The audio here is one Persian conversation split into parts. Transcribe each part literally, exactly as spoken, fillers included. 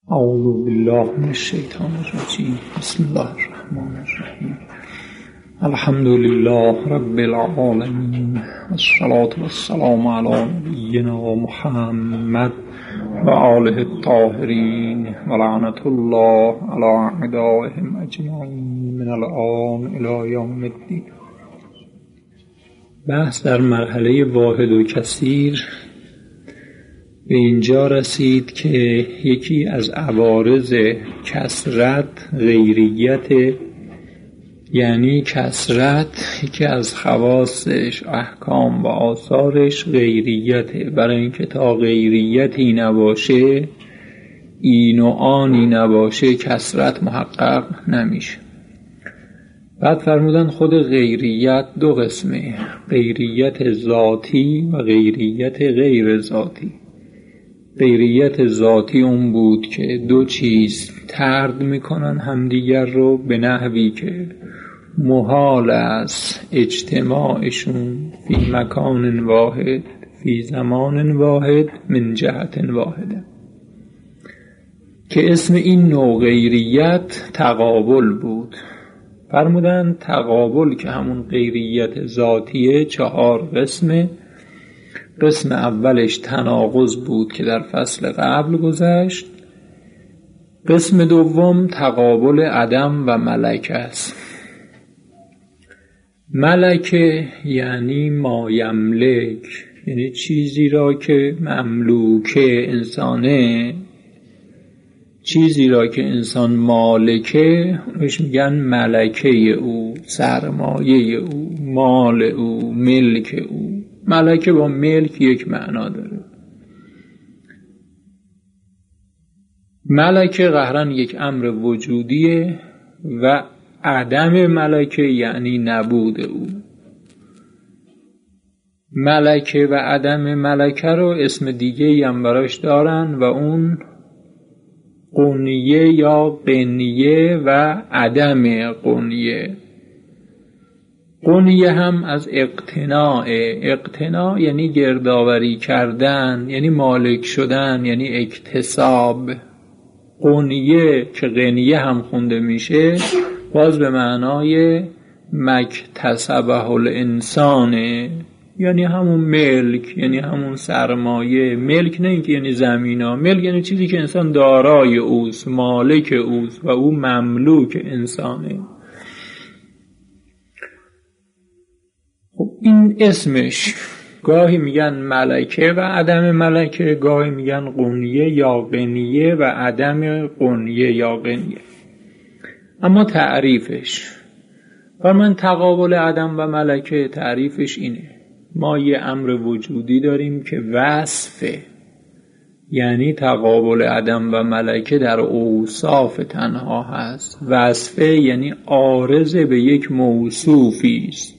اعوذ بالله من الشیطان الرجیم. بسم الله الرحمن الرحیم. الحمد لله رب العالمین والصلاة والسلام علی نبینا محمد و آله الطاهرین و لعنة الله علی اعدائهم اجمعین من الآن الی یوم الدین. بحث در مرحله واحد و کثیر به اینجا رسید که یکی از عوارض کثرت غیریت، یعنی کثرت یکی از خواصش، احکام و آثارش غیریته. برای اینکه تا غیریتی نباشه، این و آنی نباشه، کثرت محقق نمیشه. بعد فرمودن خود غیریت دو قسمه، غیریت ذاتی و غیریت غیر ذاتی. غیریت ذاتی اون بود که دو چیز طرد میکنن همدیگر رو به نحوی که محال است اجتماعشون فی مکان واحد فی زمان واحد من جهت واحده، که اسم این نوع غیریت تقابل بود. فرمودن تقابل که همون غیریت ذاتیه چهار قسمه. قسم اولش تناقض بود که در فصل قبل گذشت. قسم دوم تقابل عدم و ملکه است. ملکه یعنی ما یملک، یعنی چیزی را که مملوکه انسانه، چیزی را که انسان مالکه اونش میگن ملکه او، سرمایه او، مال او، ملک او. ملکه با ملک یک معنا داره. ملکه قهرن یک امر وجودیه و عدم ملکه یعنی نبود او. ملکه و عدم ملکه رو اسم دیگه هم براش دارن و اون قنیه یا قنیه و عدم قنیه. قنیه هم از اقتناع. اقتناع یعنی گردآوری کردن، یعنی مالک شدن، یعنی اکتساب. قنیه که غنیه هم خونده میشه باز به معنای مکتسبه الانسانه، یعنی همون ملک، یعنی همون سرمایه. ملک نه اینکه یعنی زمینا، ملک یعنی چیزی که انسان دارای اوست، مالک اوست و او مملوک انسانه. خب این اسمش گاهی میگن ملکه و عدم ملکه، گاهی میگن قنیه یا قنیه و عدم قنیه یا قنیه. اما تعریفش و من تقابل عدم و ملکه تعریفش اینه: ما یه امر وجودی داریم که وصفه، یعنی تقابل عدم و ملکه در اوصاف تنها هست. وصفه یعنی عارض به یک موصوفی است.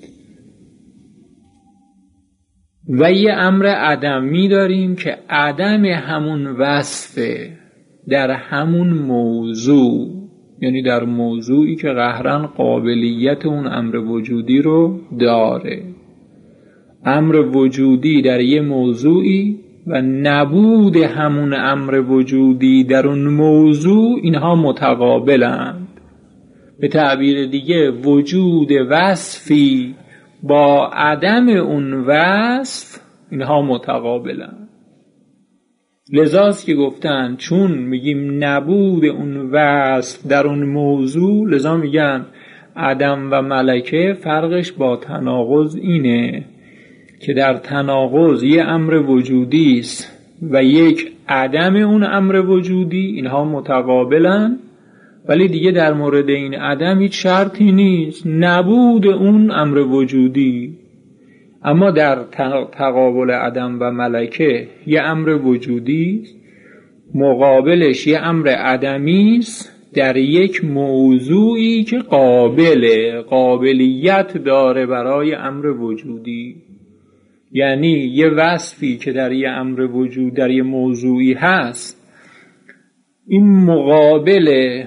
و یه امر عدمی داریم که عدم همون وصفه در همون موضوع، یعنی در موضوعی که قهرن قابلیت اون امر وجودی رو داره. امر وجودی در یه موضوعی و نبود همون امر وجودی در اون موضوع، اینها متقابلند. به تعبیر دیگه وجود وصفی با عدم اون وصف اینها متقابلن. لذاست که گفتن چون میگیم نبود اون وصف در اون موضوع، لذا میگن عدم و ملکه فرقش با تناقض اینه که در تناقض یه امر وجودی است و یک عدم اون امر وجودی، اینها متقابلن. ولی دیگه در مورد این عدم هیچ شرطی نیست، نبود اون امر وجودی. اما در تقابل عدم و ملکه یه امر وجودی مقابلش یه امر عدمی است در یک موضوعی که قابله، قابلیت داره برای امر وجودی. یعنی یه وصفی که در یه امر وجود در یه موضوعی هست، این مقابل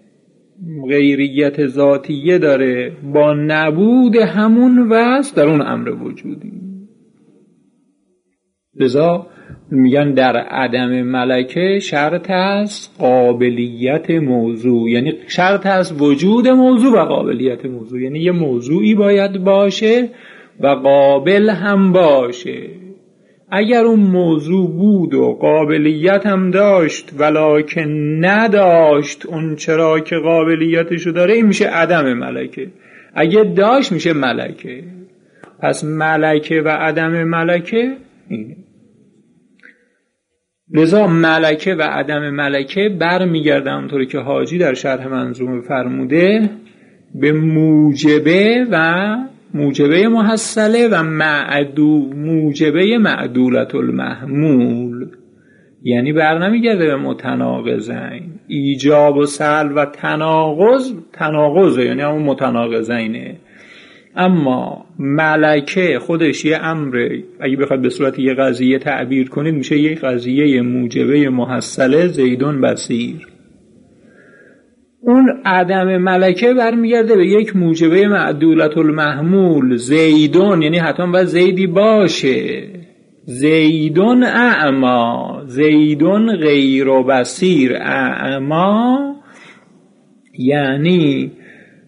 غیریت ذاتیه داره با نبود همون وصف در اون امر وجودی. لذا میگن در عدم ملکه شرط است قابلیت موضوع، یعنی شرط است وجود موضوع و قابلیت موضوع، یعنی یه موضوعی باید باشه و قابل هم باشه. اگر اون موضوع بود و قابلیت هم داشت ولکن نداشت اون چرا که قابلیتشو داره، این میشه عدم ملکه. اگه داشت میشه ملکه. پس ملکه و عدم ملکه اینه. لذا ملکه و عدم ملکه برمیگرده همونطوری که حاجی در شرح منظومه فرموده به موجبه و موجبه محصله و معدو موجبه معدولت المحمول، یعنی برنمیگرده به متناقضین. ایجاب و سلب و تناقض تناقضه، یعنی همون متناقضینه. اما ملکه خودش یه امره، اگه بخواد به صورت یه قضیه تعبیر کنید میشه یه قضیه موجبه محصله زیدون بصیر. اون عدم ملکه برمیگرده به یک موجبه معدولت المحمول زیدون، یعنی حتما باید زیدی باشه. زیدون اعما، زیدون غیر و بصیر. اعما یعنی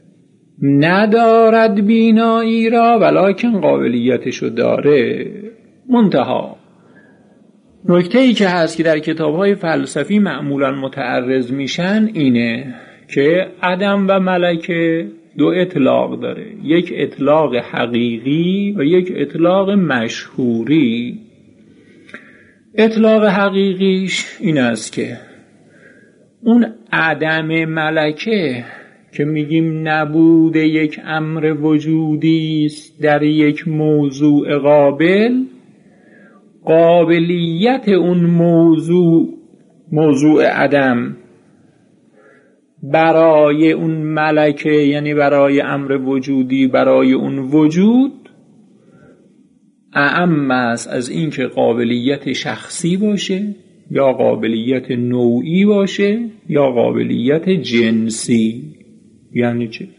ندارد بینایی را ولکن قابلیتشو داره. منتها نکته ای که هست که در کتاب‌های فلسفی معمولا متعرض میشن اینه که عدم و ملکه دو اطلاق داره، یک اطلاق حقیقی و یک اطلاق مشهوری. اطلاق حقیقیش این است که اون عدم ملکه که میگیم نبود یک امر وجودی است در یک موضوع قابل، قابلیت اون موضوع موضوع عدم برای اون ملکه، یعنی برای امر وجودی، برای اون وجود اعم است از این که قابلیت شخصی باشه یا قابلیت نوعی باشه یا قابلیت جنسی. یعنی چه؟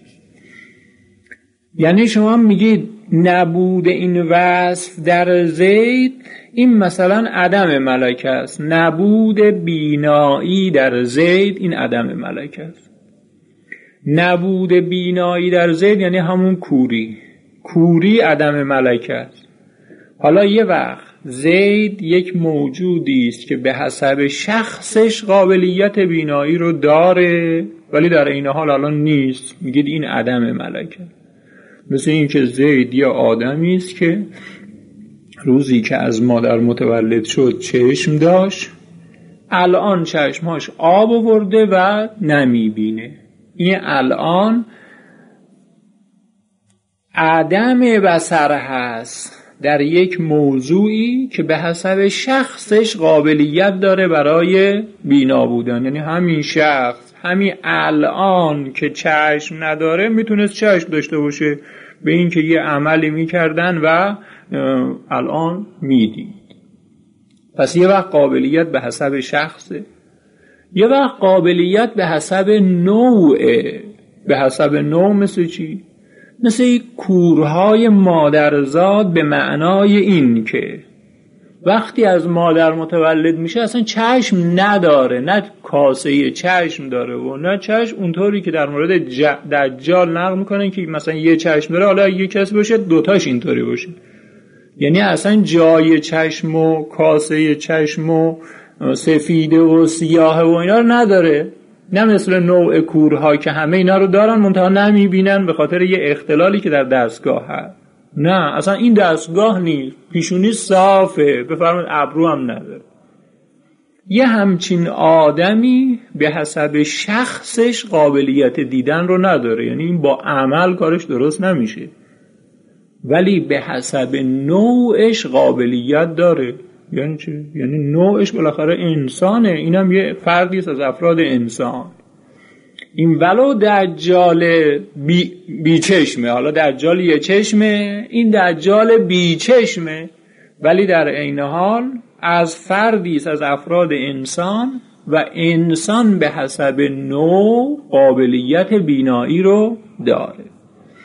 یعنی شما میگید نبود این وصف در زید این مثلا عدم ملکه است، نبود بینایی در زید این عدم ملکه است. نبود بینایی در زید یعنی همون کوری، کوری عدم ملکه است. حالا یه وقت زید یک موجودی است که به حسب شخصش قابلیت بینایی رو داره ولی در این حال الان نیست، میگید این عدم ملکه. مثل این که زید یه آدمی است که روزی که از مادر متولد شد چشم داشت، الان چشماش آب آورده و نمیبینه. این الان عدم بصر هست در یک موضوعی که به حسب شخصش قابلیت داره برای بینا بودن. یعنی همین شخص همین الان که چشم نداره میتونست چشم داشته باشه، به این که یه عملی میکردن و الان میدید. پس یه وقت قابلیت به حسب شخصه، یه وقت قابلیت به حسب نوعه. به حسب نوع مثل چی؟ مثل این کورهای مادرزاد، به معنای این که وقتی از مادر متولد میشه اصلا چشم نداره، نه کاسه چشم داره و نه چشم اونطوری که در مورد دجال نقل میکنن که مثلا یه چشم داره، حالا یه کسی باشه دوتاش اینطوری باشه. یعنی اصلا جای چشم و کاسه چشم و سفیده و سیاه و اینا رو نداره، نه مثل نوع کورها که همه اینا رو دارن منتها نمیبینن به خاطر یه اختلالی که در دستگاه هست. نه اصلا این دستگاه نیست، پیشونی صافه، بفرمایید ابرو هم نداره. یه همچین آدمی به حسب شخصش قابلیت دیدن رو نداره، یعنی این با عمل کارش درست نمیشه، ولی به حسب نوعش قابلیت داره. یعنی چه؟ یعنی نوعش بالاخره انسانه، اینم یه فردی است از افراد انسان. این ولو دجال بی, بی چشمه، حالا دجال یه چشمه، این دجال بی چشمه، ولی در عین حال از فردی است از افراد انسان و انسان به حسب نوع قابلیت بینایی رو داره.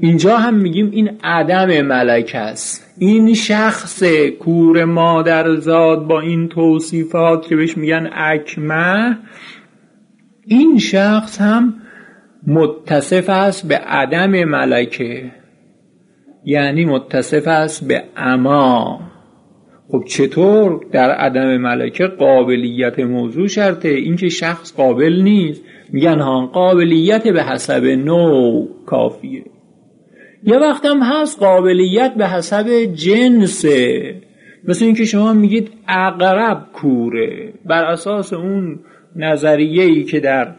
اینجا هم میگیم این عدم ملکه است. این شخص کور مادرزاد با این توصیفات که بهش میگن اکمه، این شخص هم متصف است به عدم ملکه، یعنی متصف است به عما. خب چطور در عدم ملکه قابلیت موضوع شرطه؟ این که شخص قابل نیست، میگن ها قابلیت به حسب نوع کافیه. یه وقت هم هست قابلیت به حسب جنسه، مثل این که شما میگید عقرب کوره، بر اساس اون نظریه‌ای که در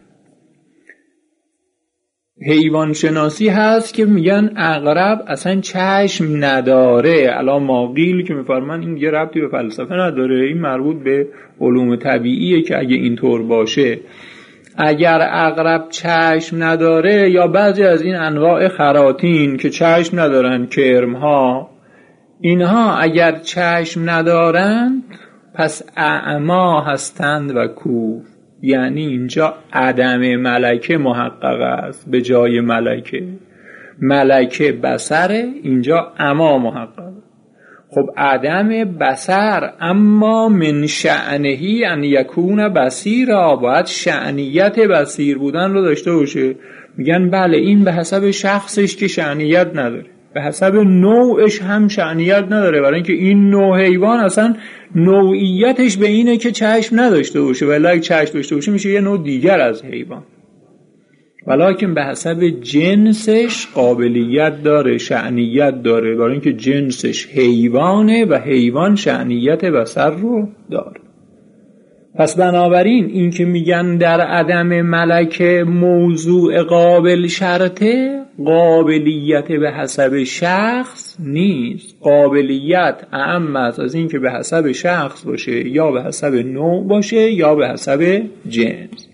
حیوان شناسی هست که میگن عقرب اصلا چشم نداره. الان ماقیل که میفرمان این یه ربطی به فلسفه نداره، این مربوط به علوم طبیعیه که اگه اینطور باشه، اگر عقرب چشم نداره، یا بعضی از این انواع خراطین که چشم ندارن، کرمها، اینها اگر چشم ندارند پس اعما هستند و کور. یعنی اینجا عدم ملکه محقق است به جای ملکه. ملکه بصره، اینجا اما محقق. خب عدم بصر اما من شأنهی ان یکون بصیرا، باید شأنیت بصیر بودن رو داشته باشه. میگن بله این به حسب شخصش که شأنیت نداره، به حسب نوعش هم شأنیت نداره، برای اینکه این نوع حیوان اصلا نوعیتش به اینه که چشم نداشته باشه، ولی اگه چشم داشته باشه میشه یه نوع دیگر از حیوان. ولیکن به حسب جنسش قابلیت داره، شأنیت داره، برای اینکه جنسش حیوانه و حیوان شأنیت بصر رو داره. پس بنابراین این که میگن در عدم ملکه موضوع قابل شرطه، قابلیت به حسب شخص نیست. قابلیت اعم است از این که به حسب شخص باشه، یا به حسب نوع باشه، یا به حسب جنس.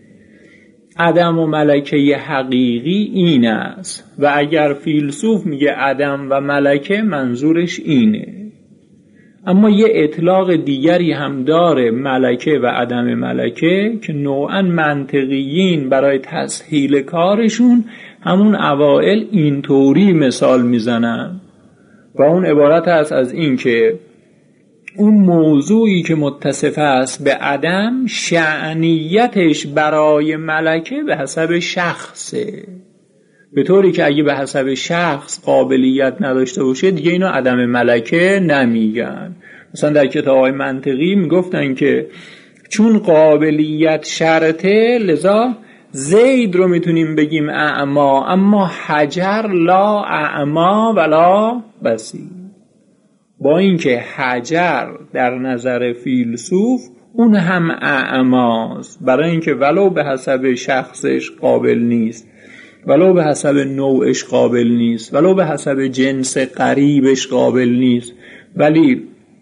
عدم و ملکه حقیقی این است، و اگر فیلسوف میگه عدم و ملکه منظورش اینه. اما یه اطلاق دیگری هم داره ملکه و عدم ملکه که نوعاً منطقیین برای تسهیل کارشون همون اوائل اینطوری مثال میزنن، و اون عبارت است از این که اون موضوعی که متصف است به عدم، شأنیتش برای ملکه به حسب شخصه، به طوری که اگه به حسب شخص قابلیت نداشته باشه دیگه اینو عدم ملکه نمیگن. مثلا در کتاب‌های منطقی میگفتن که چون قابلیت شرطه لذا زید رو میتونیم بگیم اعما، اما حجر لا اعما ولا بصیر. با اینکه حجر در نظر فیلسوف اون هم اعماست، برای اینکه ولو به حسب شخصش قابل نیست، ولو به حسب نوعش قابل نیست، ولو به حسب جنس قریبش قابل نیست، ولی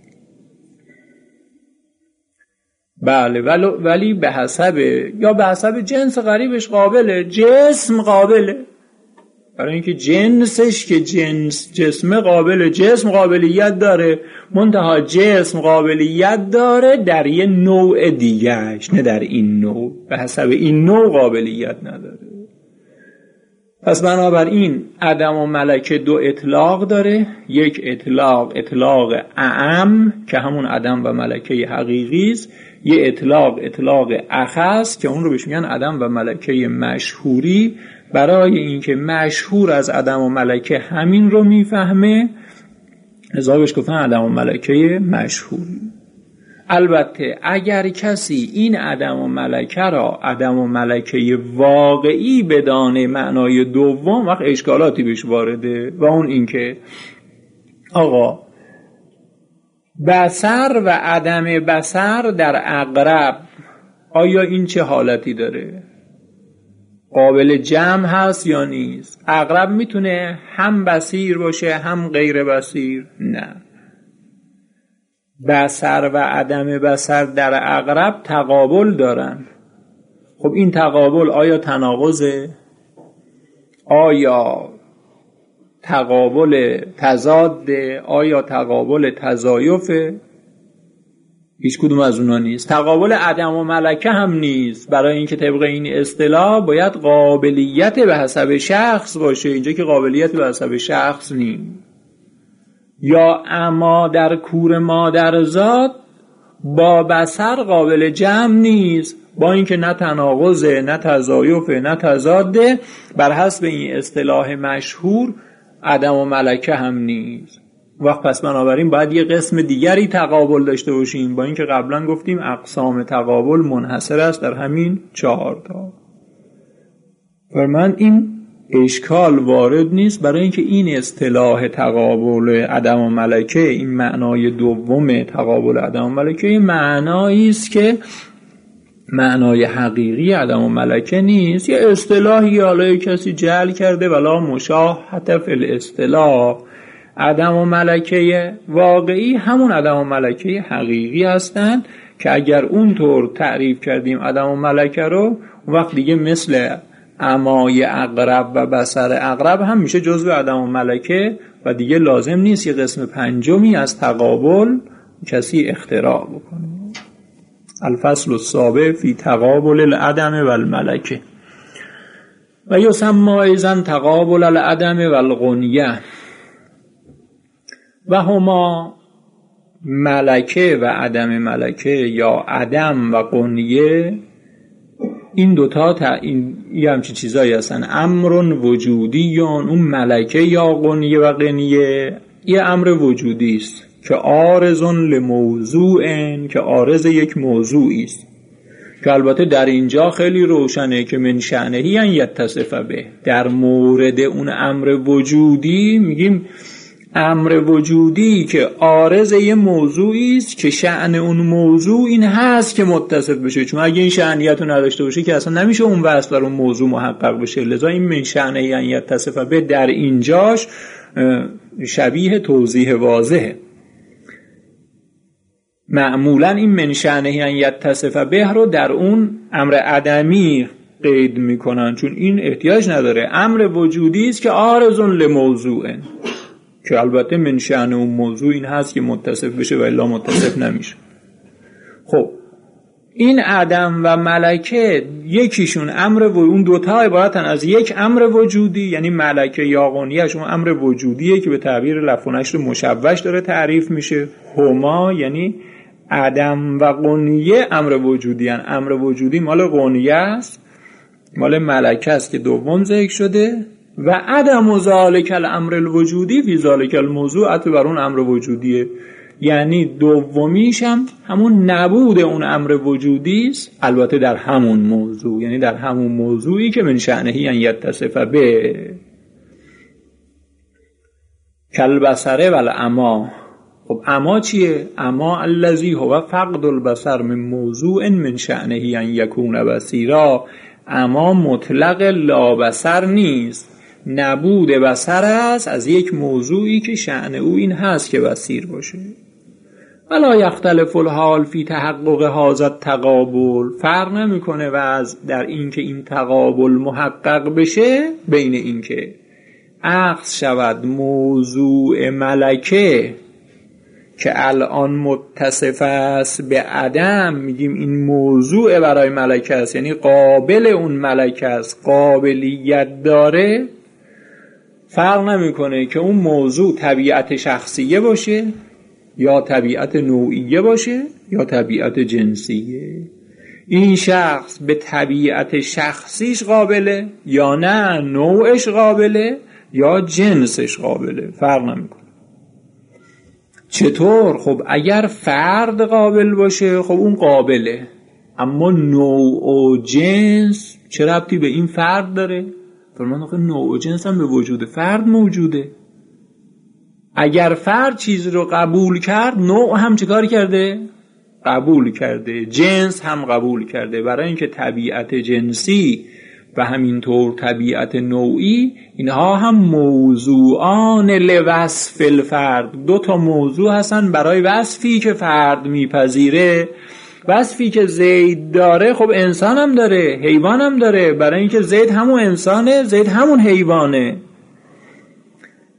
بله ولو ولی به حسب یا به حسب جنس قریبش قابله، جسم قابله، برای اینکه جنسش که جنس جسم قابله، جسم قابلیت داره، منتها جسم قابلیت داره در یه نوع دیگهش، نه در این نوع، به حسب این نوع قابلیت نداره. پس بنابراین عدم و ملکه دو اطلاق داره، یک اطلاق اطلاق اعم که همون عدم و ملکه حقیقی است، یه اطلاق اطلاق اخص که اون رو بهش میگن عدم و ملکه مشهوری، برای اینکه مشهور از عدم و ملکه همین رو میفهمه لذا بهش گفتن عدم و ملکه مشهوری. البته اگر کسی این عدم و ملکه را عدم و ملکه واقعی بدانه معنای دوم، وقت اشکالاتی بهش وارده، و اون این که آقا بصر و عدم بصر در عقرب آیا این چه حالتی داره؟ قابل جمع هست یا نیست؟ عقرب میتونه هم بصیر باشه هم غیر بصیر؟ نه. بصر و عدم بصر در عقرب تقابل دارن. خب این تقابل آیا تناقضه؟ آیا تقابل تضاده؟ آیا تقابل تضایفه؟ هیچ کدوم از اونا نیست. تقابل عدم و ملکه هم نیست. برای اینکه طبق این اصطلاح باید قابلیت به حسب شخص باشه، اینجا که قابلیت به حسب شخص نیست. یا اما در کور مادرزاد با بصر قابل جمع نیست، با اینکه نه تناقضه نه تضایفه نه تضاده، بر حسب این اصطلاح مشهور عدم و ملکه هم نیست. وقت پس بنابراین باید یه قسم دیگری تقابل داشته باشیم، با اینکه قبلا گفتیم اقسام تقابل منحصر است در همین چهار تا. بر من این اشکال وارد نیست، برای اینکه این اصطلاح تقابل عدم و ملکه، این معنای دوم تقابل عدم و ملکه، معنایی است که معنای حقیقی عدم و ملکه نیست. یه اصطلاحی حالا کسی جعل کرده ولا مشاهده فی الاصطلاح. عدم و ملکه واقعی همون عدم و ملکه حقیقی هستند که اگر اونطور تعریف کردیم عدم و ملکه رو، وقت دیگه مثل امای اقرب و بصر اقرب هم میشه جزو عدم و ملکه و دیگه لازم نیست یه قسم پنجمی از تقابل کسی اختراع بکنه. الفصل السابع فی تقابل العدم و الملکه. و یسمى ایضا تقابل العدم و الغنیه و هما ملکه و عدم ملکه یا عدم و غنیه. این دوتا تا این یه همچین چیزایی هستن، امرون وجودیون. اون ملکه یا غنیه و غنیه یه امر وجودی است که عارضون لموضوعن، که عارض یک موضوعی است، که البته در اینجا خیلی روشنه که من شأنهی ان یتصف به. در مورد اون امر وجودی میگیم امر وجودی که عارض یه موضوعی است که شأن اون موضوع این هست که متصف بشه، چون اگه این شأنیت رو نداشته باشه که اصلا نمیشه اون وصل بر اون موضوع محقق بشه. لذا این من شأنهی ان یتصف به در اینجاش شبیه توضیح واضحه. معمولا این من شأنهی ان یتصف به رو در اون امر عدمی قید میکنن، چون این احتیاج نداره. امر وجودی است که عارضون لموضوعن، که البته من شأن اون موضوع این هست که متصف بشه و الا متصف نمیشه. خب این عدم و ملکه یکیشون امر و اون دوتا عبارتن از یک امر وجودی، یعنی ملکه یا غنیه شون امر وجودیه که به تعبیر لفظ و نشر مشوش داره تعریف میشه. هما یعنی عدم و غنیه امر وجودی هن. امر وجودی مال غنیه است، مال ملکه است که دوم ذکر شده، و عدم ذالک الامر الوجودی فی ذالک الموضوع عطف بر اون امر وجودیه، یعنی دومیش هم همون نبود اون امر وجودی است، البته در همون موضوع، یعنی در همون موضوعی که من شأنهی ان یتصف به. کالبصر و الاما. خب اما چیه؟ اما الذی هو فقد البصر من موضوع من شأنهی ان یکون بصیرا. اما مطلق لا بصر نیست، نبود بصر است از یک موضوعی که شأن او این هست که بصیر باشه. ولا یختلف الحال فی تحقق هذا التقابل. فرق نمیکنه و از در این که این تقابل محقق بشه بین این که اخذ شود موضوع ملکه که الان متصف است به عدم، میگیم این موضوع برای ملکه است، یعنی قابل اون ملکه است، قابلیت داره. فرق نمیکنه که اون موضوع طبیعت شخصیه باشه یا طبیعت نوعیه باشه یا طبیعت جنسیه. این شخص به طبیعت شخصیش قابله یا نه نوعش قابله یا جنسش قابله، فرق نمیکنه. چطور؟ خب اگر فرد قابل باشه خب اون قابله، اما نوع و جنس چه ربطی به این فرد داره؟ فرمان آخه نوع و جنس هم به وجود فرد موجوده. اگر فرد چیزی رو قبول کرد نوع هم چه کاری کرده؟ قبول کرده. جنس هم قبول کرده، برای اینکه طبیعت جنسی و همینطور طبیعت نوعی اینها هم موضوعان لوصف الفرد، دو تا موضوع هستن برای وصفی که فرد میپذیره. وصفی که زید داره خب انسان هم داره، حیوان هم داره، برای اینکه زید همون انسانه، زید همون حیوانه.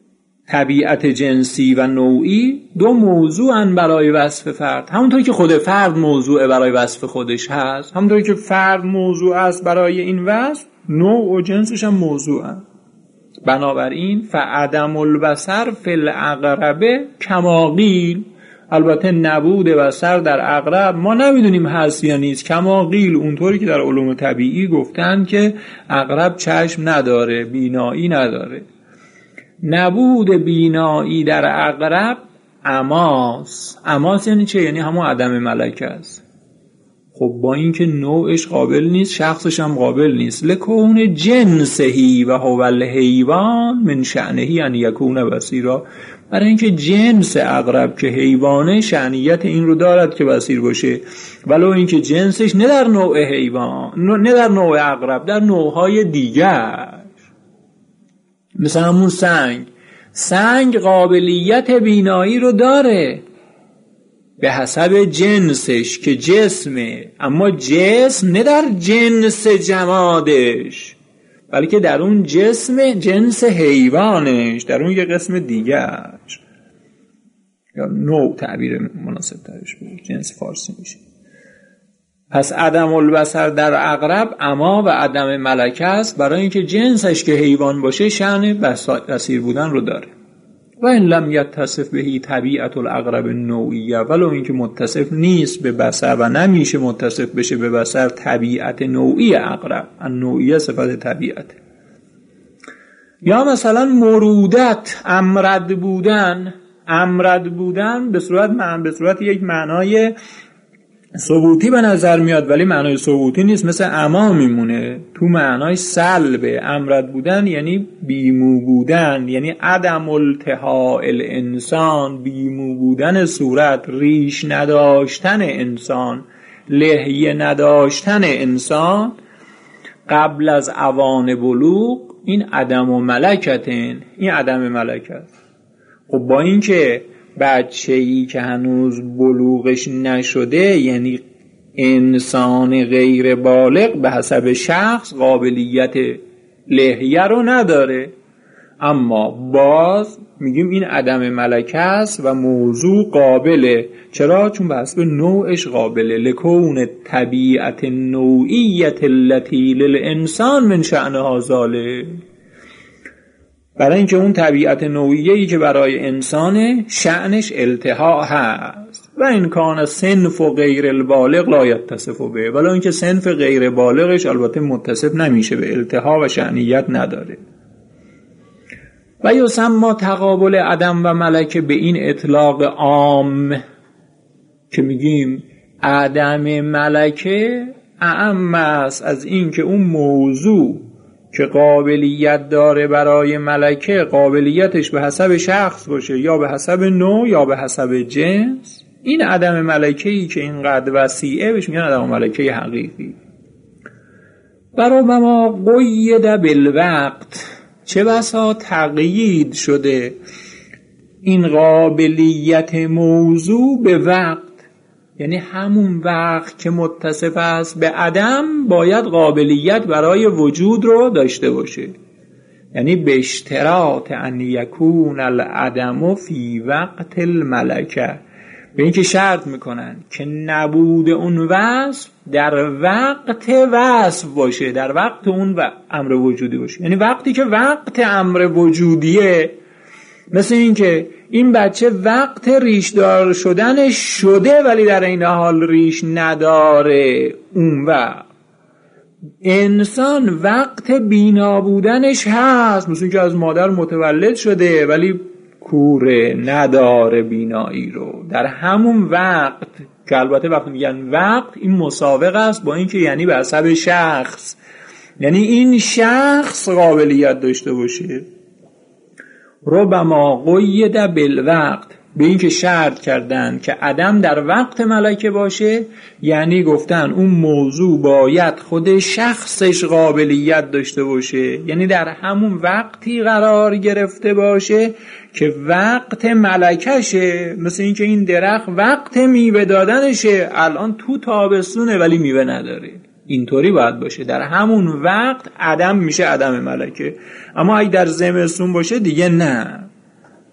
طبیعت جنسی و نوعی دو موضوعن برای وصف فرد. همونطوری که خود فرد موضوع برای وصف خودش هست، همونطوری که فرد موضوع است برای این وصف، نوع و جنسش هم موضوعن. بنابراین فعدم البصر فی العقرب کما قیل، البته نبود بصر در عقرب ما نمیدونیم هست یا نیست، کما قیل اونطوری که در علوم طبیعی گفتن که عقرب چشم نداره، بینایی نداره. نبود بینایی در عقرب عماس. عماس یعنی چه؟ یعنی همون عدم ملکه است. خب با اینکه نوعش قابل نیست، شخصش هم قابل نیست. لکون جنسهی و هو الحیوان من شأنهی ان یکون بصیرا، برای اینکه جنس عقرب که حیوانه شأنیت این رو دارد که بصیر باشه، ولو اینکه جنسش نه در نوع حیوان، نه در نوع عقرب، در نوعهای دیگر. مثلا همون سنگ سنگ قابلیت بینایی رو داره به حسب جنسش که جسمه، اما جسم نه در جنس جمادش، بلکه در اون جسم جنس حیوانش، در اون یه قسم دیگر، یا نوع تعبیر مناسب ترش بود، جنس فارسی میشه. پس عدم البصر در عقرب عما و عدم ملکه است، برای اینکه جنسش که حیوان باشه شأن بصیر بودن رو داره. و این لم یتصف بهی طبیعت العقرب نوعیه، ولو اینکه متصف نیست به بصر و نمیشه متصف بشه به بصر طبیعت نوعی عقرب، النوعیه صفت طبیعت. یا مثلا مرودت، امرد بودن. امرد بودن به صورت من به صورت یک معنای ثبوتی به نظر میاد، ولی معنای ثبوتی نیست، مثل اما میمونه. تو معنای سلبه. امرد بودن یعنی بیمو بودن، یعنی عدم التهاء الانسان، بیمو بودن صورت، ریش نداشتن انسان، لحیه نداشتن انسان قبل از اوان بلوغ. این عدم و ملکتن، این عدم ملکت. خب با این که بچه‌ای که هنوز بلوغش نشده، یعنی انسان غیر بالغ، به حسب شخص قابلیت لحیه رو نداره، اما باز میگیم این عدم ملکه است و موضوع قابله. چرا؟ چون به حسب نوعش قابله. لکون طبیعت نوعیت التي للانسان من شأنها ذالک، برای اینکه اون طبیعت نوعیه‌ای که برای انسانه شأنش التهاء هست. و این کان صنف و غیر البالغ لا یتصف به، ولی اینکه صنف غیر بالغش البته متصف نمیشه، به التهاء و شأنیت نداره. و یسمى تقابل عدم و ملکه به این اطلاق عام که میگیم عدم ملکه اعم است از این که اون موضوع که قابلیت داره برای ملکه قابلیتش به حسب شخص باشه، یا به حسب نوع یا به حسب جنس. این عدم ملکه‌ای که اینقدر وسیعه بهش میگن عدم ملکه حقیقی. برابما قید بالوقت، چه بسا تقیید شده این قابلیت موضوع به وقت، یعنی همون وقت که متصف است به عدم باید قابلیت برای وجود رو داشته باشه، یعنی به اشتراط ان یکون العدم فی وقت الملکه، به این که شرط میکنن که نبود اون وصف در وقت وصف باشه، در وقت اون و امر وجودی باشه. یعنی وقتی که وقت امر وجودیه، مثل این که این بچه وقت ریشدار شدنش شده ولی در این حال ریش نداره، اون وقت انسان وقت بینا بودنش هست، مثل این که از مادر متولد شده ولی کوره، نداره بینایی رو در همون وقت، که البته وقتی میگن وقت این مسابق است با این که یعنی به حسب شخص، یعنی این شخص قابلیت داشته باشه. ربما قید بالوقت، به این که شرط کردن که عدم در وقت ملکه باشه، یعنی گفتن اون موضوع باید خود شخصش قابلیت داشته باشه، یعنی در همون وقتی قرار گرفته باشه که وقت ملکشه. مثل این که این درخت وقت میوه دادنشه، الان تو تابستونه ولی میوه نداره، اینطوری باید باشه. در همون وقت عدم میشه عدم ملکه. اما اگه در زمستون باشه دیگه نه،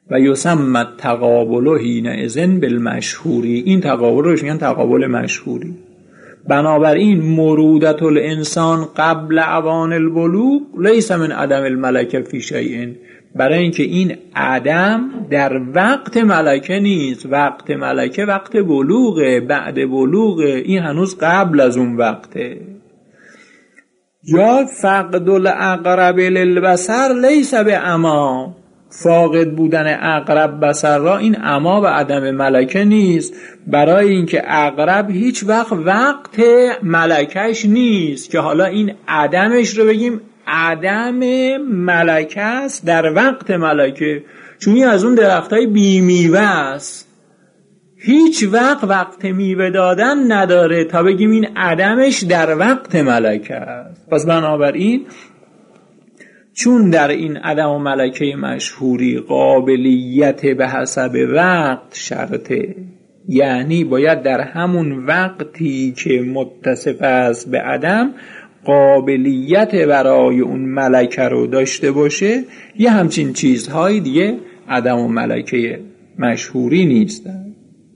و یسمى التقابل حینئذ بالمشهوری. این تقابل روش میگن تقابل مشهوری. بنابراین مرودت الانسان قبل اوان البلوغ لیس من عدم الملکه فی شیء، برای اینکه این عدم در وقت ملکه نیست. وقت ملکه وقت بلوغه، بعد بلوغه، این هنوز قبل از اون وقته. یا فقد الاقرب للبصر لیس بعما، فاقد بودن اقرب بصر را این عما و عدم ملکه نیست، برای اینکه اقرب هیچ وقت وقت ملکش نیست که حالا این عدمش رو بگیم عدم ملکه است در وقت ملکه، چون از اون درختای بی میوه است، هیچ وقت وقت میوه دادن نداره تا بگیم این عدمش در وقت ملکه است. پس بنابراین چون در این عدم و ملکه مشهوری قابلیت به حسب وقت شرطه، یعنی باید در همون وقتی که متصف است به عدم قابلیت برای اون ملکه رو داشته باشه، یه همچین چیزهای دیگه عدم و ملکه مشهوری نیستن.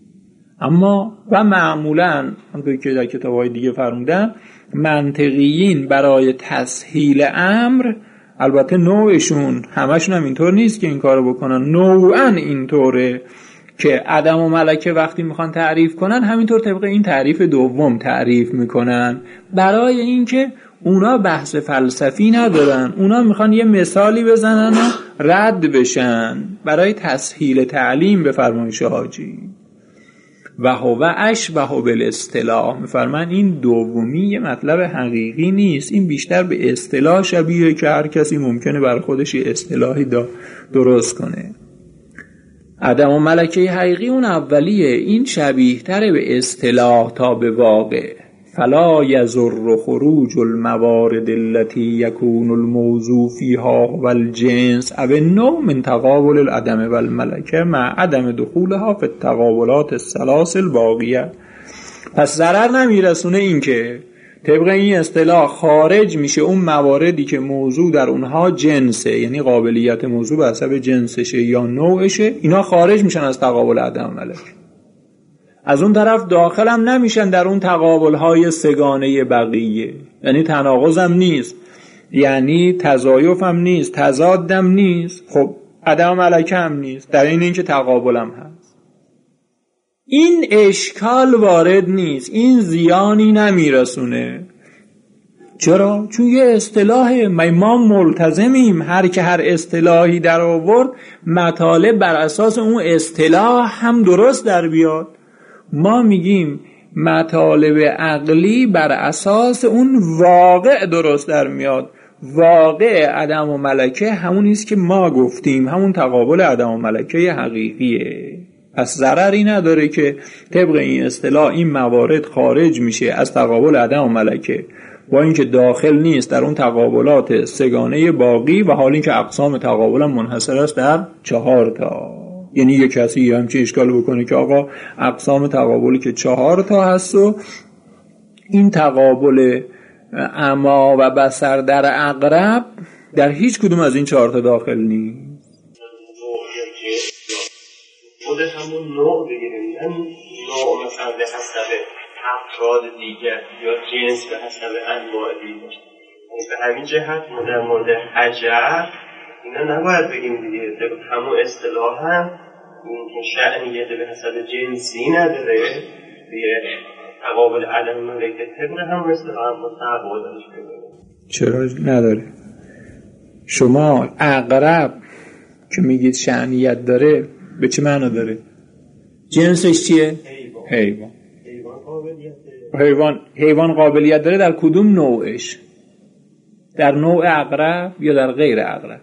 اما و معمولاً همونطور که در کتاب‌های دیگه فرمودن، منطقیین برای تسهیل امر، البته نوعشون همشون هم اینطور نیست که این کارو بکنن، نوعاً اینطوره که عدم و ملکه وقتی میخوان تعریف کنن همینطور طبق این تعریف دوم تعریف میکنن، برای اینکه اونا بحث فلسفی ندارن، اونا میخوان یه مثالی بزنن و رد بشن برای تسهیل تعلیم به فرمایش حاجی. و هو اشبه بالاصطلاح، میفرمان این دومی یه مطلب حقیقی نیست، این بیشتر به اصطلاح شبیه که هر کسی ممکنه بر خودش یه اصطلاحی درست کنه. عدم و ملکه حقیقی اون اولیه، این شبیه تره به اصطلاح تا به واقع. فلا یضر خروج الموارد التي يكون الموضوع فيها والجنس او النوع من تقابل العدم والملكه مع عدم دخولها في التقابلات الثلاث الباقیه. پس ضرر نمیرسونه این که طبق این اصطلاح خارج میشه اون مواردی که موضوع در اونها جنسه، یعنی قابلیت موضوع به حسب جنسشه یا نوعشه، اینا خارج میشن از تقابل عدم و ملکه. از اون طرف داخل هم نمیشن در اون تقابل های سگانه بقیه، یعنی تناقض هم نیست، یعنی تضایف هم نیست، تضاد هم نیست، خب عدم و ملکه هم نیست، در این اینکه تقابل هم هست. این اشکال وارد نیست، این زیانی نمیرسونه. چرا؟ چون یه اصطلاحه، ما ملتزمیم هر که هر اصطلاحی در آورد مطالب بر اساس اون اصطلاح هم درست در بیاد. ما میگیم مطالب عقلی بر اساس اون واقع درست در میاد. واقع عدم و ملکه همون نیست که ما گفتیم، همون تقابل عدم و ملکه حقیقیه. پس ضرری نداره که طبق این اصطلاح این موارد خارج میشه از تقابل عدم و ملکه، با اینکه داخل نیست در اون تقابلات سگانه باقی، و حال اینکه اقسام تقابل هم منحصر است در چهار تا. یعنی یک کسی همچین اشکال بکنه که آقا اقسام تقابلی که چهار تا هست و این تقابل اما و بصر در اقرب در هیچ کدوم از این چهار تا داخل نیست. خود همون نوع بگیریم، یعنی نوع مثلا به حسب افراد دیگر یا جنس به حسب انواع دیگر. به همین جهت ما در مورد حجر اینا نباید بگیم دیگه، همون اصطلاح هم این شأنیت به حسب جنسی نداره، دیگه تقابل عدم ملکه طبق همون اصطلاح هم متقابلش بگیم. چرا نداره؟ شما اقرب که میگید شأنیت داره به چه معنا داره؟ جنسش چیه؟ حیوان. حیوان قابلیت حیوان حیوان قابلیت داره در کدوم نوعش؟ در نوع اقرب یا در غیر اقرب؟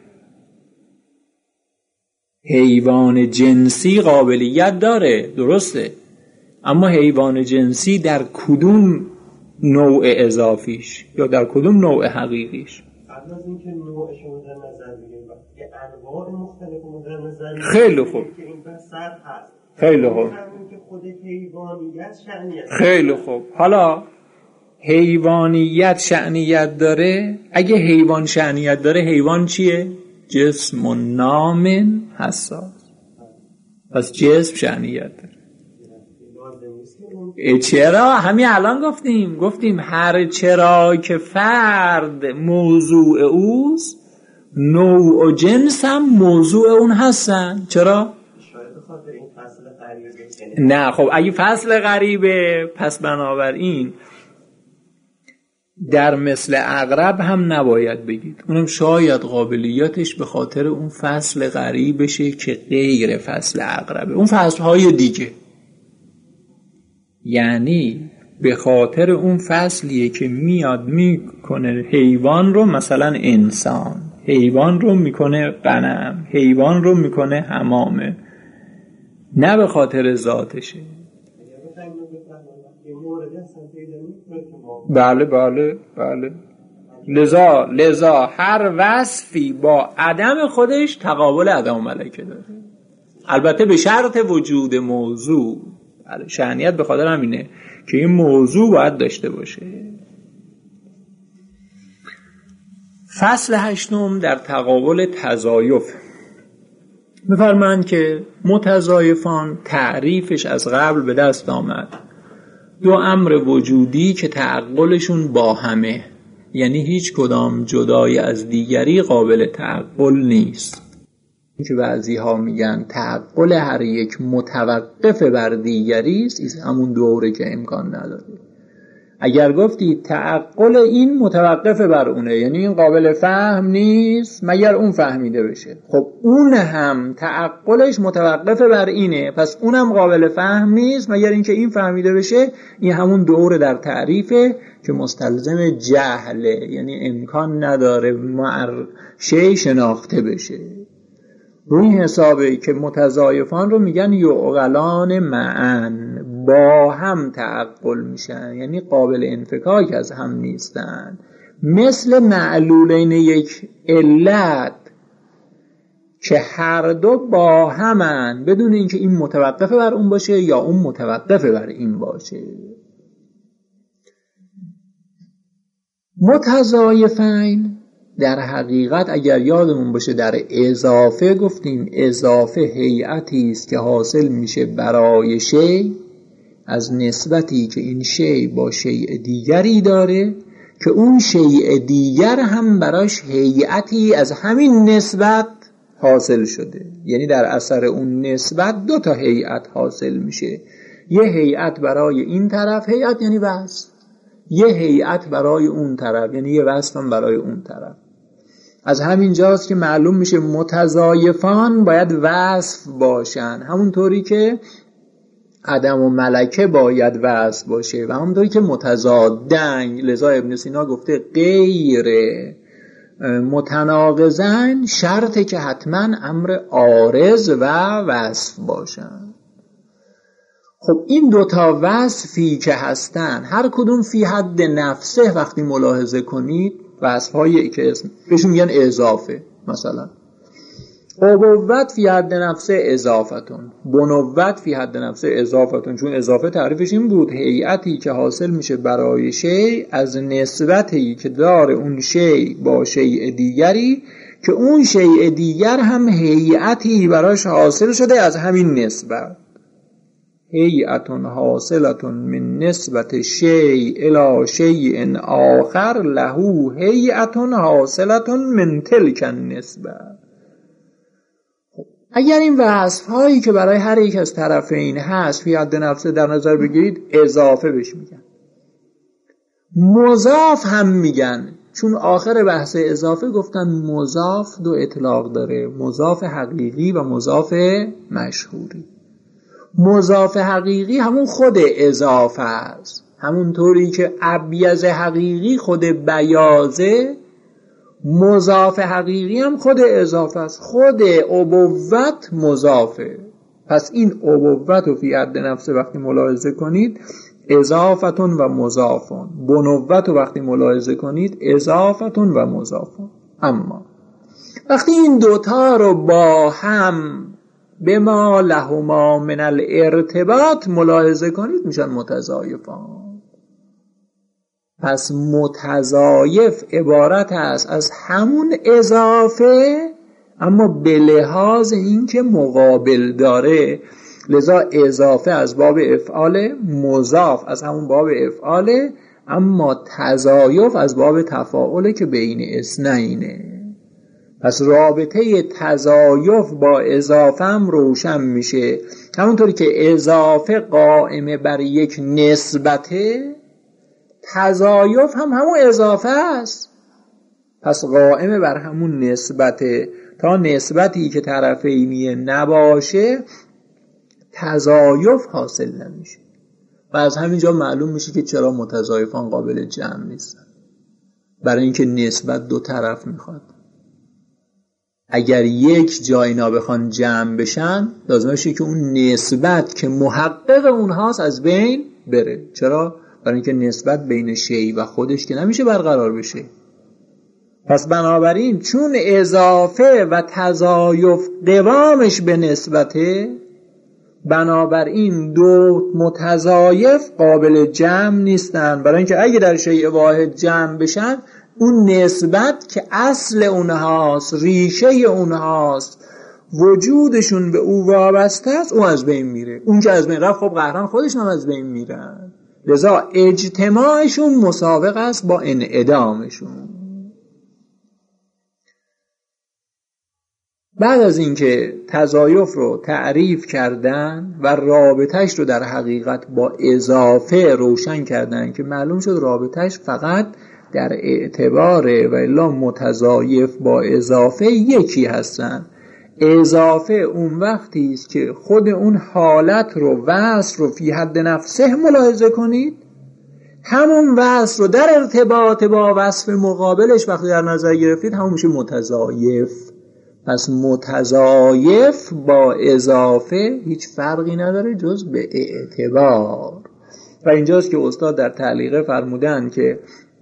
حیوان جنسی قابلیت داره، درسته، اما حیوان جنسی در کدوم نوع اضافیش یا در کدوم نوع حقیقیش؟ قبل از اینکه نوعش رو در نظر بگیریم که انواع مختلف رو در نظر بگیریم، خیلی خوب، که این بصر هست، خیلی خوب، همین که خود حیوانیت شأنیت، خیلی خوب. حالا حیوانیت شأنیت داره، اگه حیوان شأنیت داره، حیوان چیه؟ جسم و نام حساس. پس جسم شأنیت داره. چرا؟ همین الان گفتیم گفتیم هر چرا که فرد موضوع اوست، نوع و جنس هم موضوع اون هستن. چرا؟ نه خب اگه فصل غریبه پس بنابراین در مثل عقرب هم نباید بگید، اونم شاید قابلیتش به خاطر اون فصل غریبشه که غیر فصل عقربه، اون فصلهای دیگه، یعنی به خاطر اون فصلیه که میاد میکنه حیوان رو مثلا انسان، حیوان رو میکنه غنم، حیوان رو میکنه حمامه، نه به خاطر ذاتشه. بله بله بله. لذا لذا هر وصفی با عدم خودش تقابل عدم و ملکه داره، البته به شرط وجود موضوع. بله شأنیت به خاطر همینه که این موضوع باید داشته باشه. فصل هشتم در تقابل تضایف می‌فرمایند که متضایفان تعریفش از قبل به دست آمد، دو امر وجودی که تعقلشون با همه، یعنی هیچ کدام جدای از دیگری قابل تعقل نیست. که بعضی ها میگن تعقل هر یک متوقف بر دیگری است، این همون دوره که امکان نداره. اگر گفتی تعقل این متوقف بر اونه، یعنی این قابل فهم نیست مگر اون فهمیده بشه، خب اون هم تعقلش متوقف بر اینه، پس اونم قابل فهم نیست مگر اینکه این فهمیده بشه. این همون دوره در تعریفه که مستلزم جهله، یعنی امکان نداره مع شی شناخته بشه. روی حسابه که متضایفان رو میگن یعقلان معن، با هم تعقل میشن، یعنی قابل انفکاک از هم نیستن، مثل معلولین یک علت که هر دو با همن بدون اینکه این متوقف بر اون باشه یا اون متوقف بر این باشه. متضایفین در حقیقت اگر یادمون باشه در اضافه گفتیم اضافه هیئتی است که حاصل میشه برای شی از نسبتی که این شی با شیء دیگری داره که اون شیء دیگر هم براش هیئتی از همین نسبت حاصل شده، یعنی در اثر اون نسبت دو تا هیئت حاصل میشه، یه هیئت برای این طرف، هیئت یعنی وصف، یه هیئت برای اون طرف، یعنی یه وصف هم برای اون طرف. از همین جاست که معلوم میشه متضایفان باید وصف باشن، همونطوری که عدم و ملکه باید وصف باشه و همونطوری که متضادن. لذا ابن سینا گفته غیر متناقضن شرطه که حتما امر عارض و وصف باشن. خب این دوتا وصفی که هستن هر کدوم فی حد نفسه، وقتی ملاحظه کنید وصف‌هایی که اسم بهشون میگن اضافه، مثلا ابوت فی حد نفسه اضافتون، بنوت فی حد نفسه اضافتون، چون اضافه تعریفش این بود هیئتی که حاصل میشه برای شی از نسبتی که داره اون شی با شیء دیگری که اون شیء دیگر هم هیئتی براش حاصل شده از همین نسبت. هیئتون حاصلتون من نسبت شیء الی شیء آخر له هیئتون حاصلتون من تلک النسبه. اگر این وصف هایی که برای هر یک از طرفین هست فی حد نفسه در نظر بگیرید اضافه بهش میگن. مضاف هم میگن، چون آخر بحث اضافه گفتن مضاف دو اطلاق داره، مضاف حقیقی و مضاف مشهوری. مضاف حقیقی همون خود اضافه است، همون طوری که ابیض حقیقی خود بیاضه، مضاف حقیقی هم خود اضافه است، خود ابوت مضافه. پس این ابوت و فی حد نفسه وقتی ملاحظه کنید اضافتون و مضافون، بنوت و وقتی ملاحظه کنید اضافتون و مضافون. اما وقتی این دوتا رو با هم به ما لهما من الارتباط ملاحظه کنید میشن متضایفان. پس متضایف عبارت است از همون اضافه اما به لحاظ این که مقابل داره، لذا اضافه از باب افعال، مضاف از همون باب افعاله، اما تضایف از باب تفاعله که بین اثنینه. پس رابطه تضایف با اضافه هم روشن میشه. همونطوری که اضافه قائمه بر یک نسبته، تضایف هم همون اضافه است، پس قائمه بر همون نسبته. تا نسبتی که طرفینی نباشه تضایف حاصل نمیشه. و از همینجا معلوم میشه که چرا متضایفان قابل جمع نیستن، برای اینکه نسبت دو طرف میخواد. اگر یک جای اینا بخوان جمع بشن، لازم باشه که اون نسبت که محقق اونهاست از بین بره. چرا؟ برای اینکه نسبت بین شی و خودش که نمیشه برقرار بشه. پس بنابراین چون اضافه و تضایف قوامش به نسبته، بنابراین دو متضایف قابل جمع نیستن. برای اینکه اگه در شیء واحد جمع بشن، اون نسبت که اصل اونهاست، ریشه اونهاست، وجودشون به او وابسته است، اون از بین میره. اون که از بین رفت، خب قهران خودشون هم از بین میرن. لذا اجتماعشون مساوق است با انعدامشون. بعد از اینکه تضایف رو تعریف کردن و رابطش رو در حقیقت با اضافه روشن کردن که معلوم شد رابطش فقط در اعتباره و الا متضایف با اضافه یکی هستن. اضافه اون وقتی است که خود اون حالت رو، وصف رو فی حد نفسه ملاحظه کنید، همون وصف رو در ارتباط با وصف مقابلش وقتی در نظر گرفتید، همون میشه متضایف. پس متضایف با اضافه هیچ فرقی نداره جز به اعتبار. و اینجاست که استاد در تعلیقه فرمودن که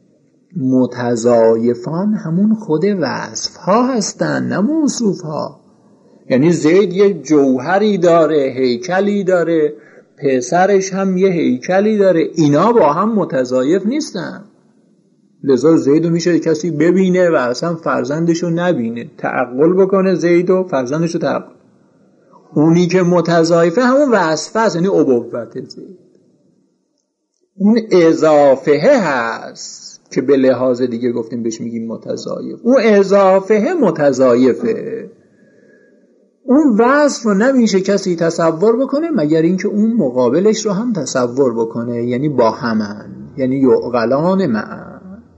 متضایفان همون خود وصف ها هستن، نه موصوف ها. یعنی زید یه جوهری داره، هیکلی داره، پسرش هم یه هیکلی داره، اینا با هم متضایف نیستن. لذا زیدو میشه کسی ببینه و اصلا فرزندشو نبینه، تعقل بکنه زیدو فرزندشو تعقل. اونی که متضایفه همون وصفه هست، یعنی ابوت زید. اون اضافه هست که به لحاظ دیگه گفتیم بهش میگیم متضایف. اون اضافه متضایفه. اون وصف رو نمیشه کسی تصور بکنه مگر اینکه اون مقابلش رو هم تصور بکنه، یعنی با همن، یعنی یعقلان معن.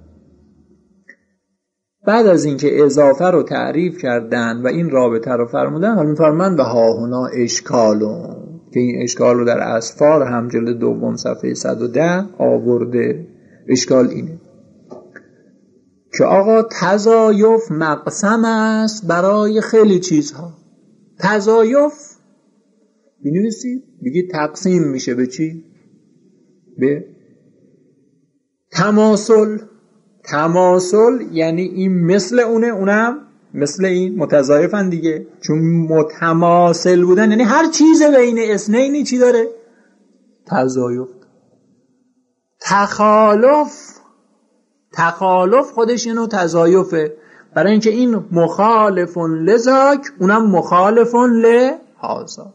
بعد از اینکه اضافه رو تعریف کردن و این رابطه رو فرمودن، حالا میفرمایند و ها هنا اشکالون، که این اشکال رو در اسفار هم جلد دوم صفحه صد و ده آورده. اشکال اینه که آقا تضایف مقسم است برای خیلی چیزها. تضایف بنویسید، بگید تقسیم میشه به چی؟ به تماثل. تماثل یعنی این مثل اونه، اونم مثل این، متضایفن دیگه. چون متماثل بودن یعنی هر چیز بین اثنینی چی داره؟ تضایف. تخالف، تخالف خودش اینو تضایفه، برای اینکه این مخالفون لذاک، اونم مخالفون لهذا.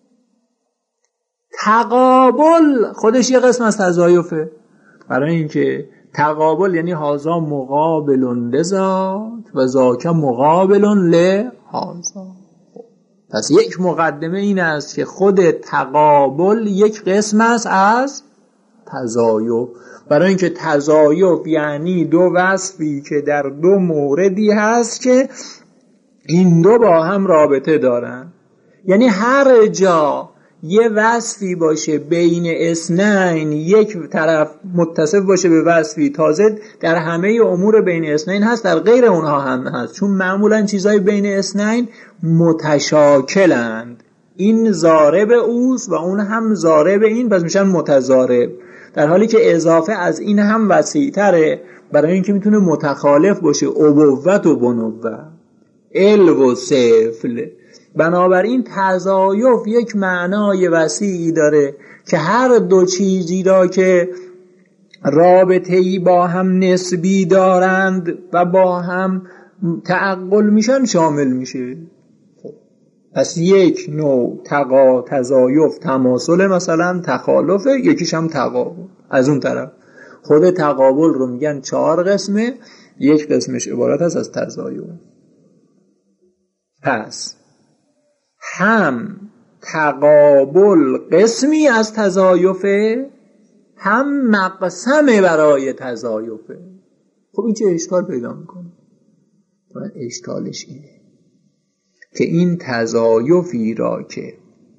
تقابل خودش یه قسم از تضایفه، برای اینکه تقابل یعنی هازا مقابلون لذاک و ذاک مقابلون لهذا. پس یک مقدمه این است که خود تقابل یک قسم است از تضایف، برای اینکه تضایف یعنی دو وصفی که در دو موردی هست که این دو با هم رابطه دارن. یعنی هر جا یه وصفی باشه بین اثنین، یک طرف متصف باشه به وصفی، تازه در همه امور بین اثنین هست، در غیر اونها هم هست، چون معمولا چیزهای بین اثنین متشاکلند. این ضارب اوست و اون هم ضارب این، پس میشن متضارب. در حالی که اضافه از این هم وسیع‌تره، برای اینکه میتونه متخالف باشه، ابوت و بنوت، ال و سفل. بنابراین تضایف یک معنای وسیعی داره که هر دو چیزی را که رابطه‌ای با هم نسبی دارند و با هم تعقل میشن شامل میشه. خب پس یک نوع تقا تزایف تماثل مثلا تخالفه، یکیش هم تقابل. از اون طرف خود تقابل رو میگن چهار قسمه، یک قسمش عبارت است از تزایف. پس هم تقابل قسمی از تزایفه، هم مقسم برای تزایفه. خب این چه اشکال پیدا میکنه؟ اشکالش اینه که این تزایفی را که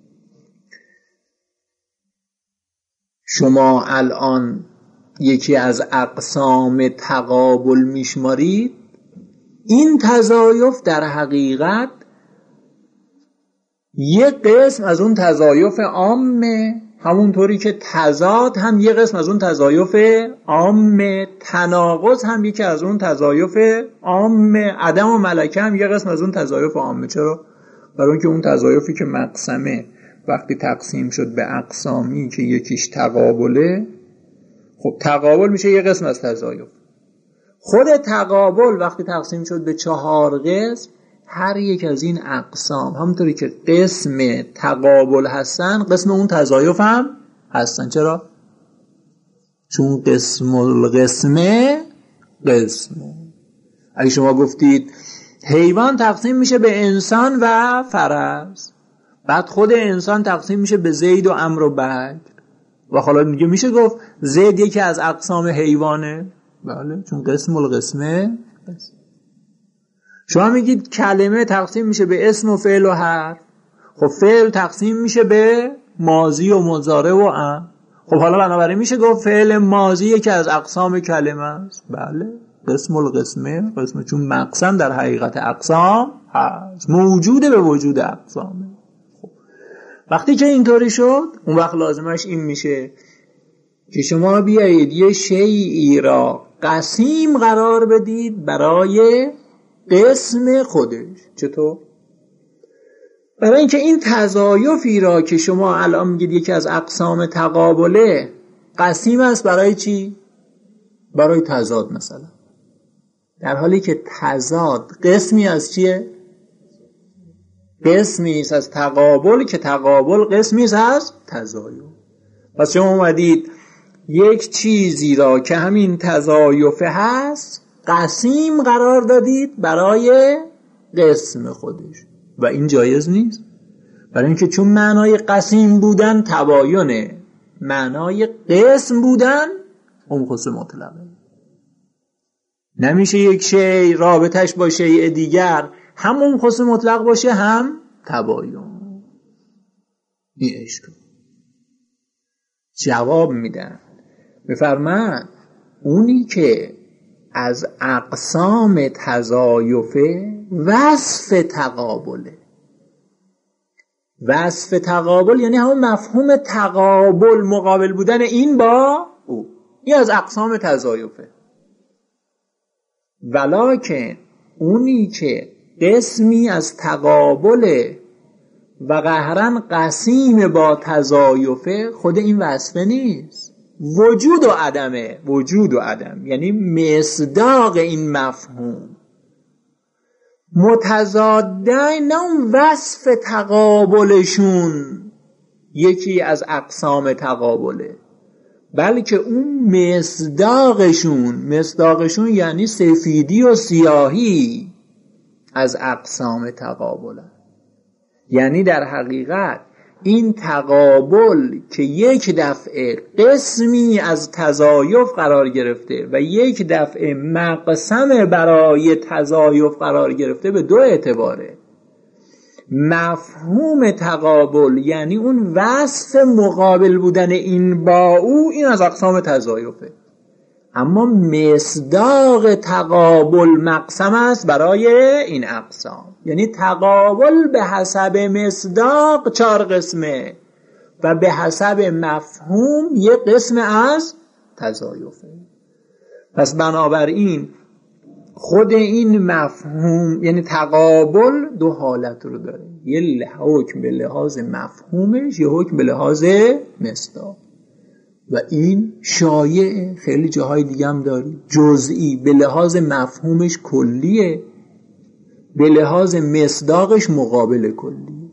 شما الان یکی از اقسام تقابل میشمارید، این تزایف در حقیقت یک قسم از اون تزایف عامه، همونطوری که تضاد هم یک قسم از اون تزایف عامه، تناقض هم یکی از اون تزایف عامه، عدم و ملکه هم یک قسم از اون تزایف عامه. چرا؟ برای اینکه اون تزایفی که مقسمه وقتی تقسیم شد به اقسامی که یکیش تقابله، خب تقابل میشه یک قسم از تزایف. خود تقابل وقتی تقسیم شد به چهار قسم، هر یک از این اقسام همونطوری که قسم تقابل هستن، قسم اون تزایف هم هستن. چرا؟ چون قسم القسمه قسم. اگه شما گفتید حیوان تقسیم میشه به انسان و فرس، بعد خود انسان تقسیم میشه به زید و عمرو و بکر، و حالا میگه میشه گفت زید یکی از اقسام حیوانه؟ بله، چون قسم القسمه قسم. شما میگید کلمه تقسیم میشه به اسم و فعل و حرف، خب فعل تقسیم میشه به ماضی و مضارع و امر. خب حالا بنابراین میشه گفت فعل ماضی یکی از اقسام کلمه است. بله، قسم القسمه قسم، چون مقسم در حقیقت اقسام هست، موجوده به وجود اقسامه. خب وقتی که اینطوری شد، اون وقت لازمش این میشه که شما بیایید یه شیئی را قسیم قرار بدید برای قسم خودش. چطور؟ برای اینکه این تزایفی را که شما الان میگید یکی از اقسام تقابله، قسیم است برای چی؟ برای تضاد مثلا، در حالی که تضاد قسمی از چیه؟ قسمی است از تقابل، که تقابل قسمی است از تزایف. پس شما اومدید یک چیزی را که همین تزایف هست قسیم قرار دادید برای قسم خودش، و این جایز نیست. برای اینکه چون معنای قسیم بودن تباینه، معنای قسم بودن اون خصوص مطلقه. نمیشه یک شی رابطش با شیء دیگر هم اون خصوص مطلق باشه هم تباین. این اشکال. جواب میدن، بفرمایید اونی که از اقسام تزایفه وصف تقابله. وصف تقابل یعنی همون مفهوم تقابل، مقابل بودن این با او، این از اقسام تزایفه. ولکن اونی که قسمی از تقابله و قهرن قسیم با تزایفه، خود این وصفه نیست، وجود و عدمه. وجود و عدم یعنی مصداق این مفهوم متضادن، نه اون وصف تقابلشون یکی از اقسام تقابله، بلکه اون مصداقشون، مصداقشون یعنی سفیدی و سیاهی از اقسام تقابله. یعنی در حقیقت این تقابل که یک دفعه قسمی از تزایف قرار گرفته و یک دفعه مقسم برای تزایف قرار گرفته، به دو اعتباره. مفهوم تقابل یعنی اون وصف مقابل بودن این با او، این از اقسام تزایفه. اما مصداق تقابل مقسم است برای این اقسام، یعنی تقابل به حسب مصداق چهار قسمه و به حسب مفهوم یک قسم از تزایفه. پس بنابراین خود این مفهوم یعنی تقابل دو حالت رو داره، یه حکم به لحاظ مفهومش، یه حکم به لحاظ مصداق. و این شایعه، خیلی جاهای دیگه هم داری، جزئی به لحاظ مفهومش کلیه، به لحاظ مصداقش مقابل کلی،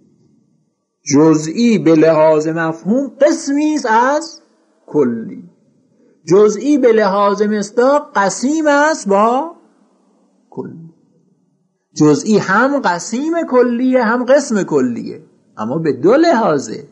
جزئی به لحاظ مفهوم قسمی است از کلی، جزئی به لحاظ مصداق قسیم است با کلی. جزئی هم قسیم کلیه هم قسم کلیه، اما به دو لحاظه.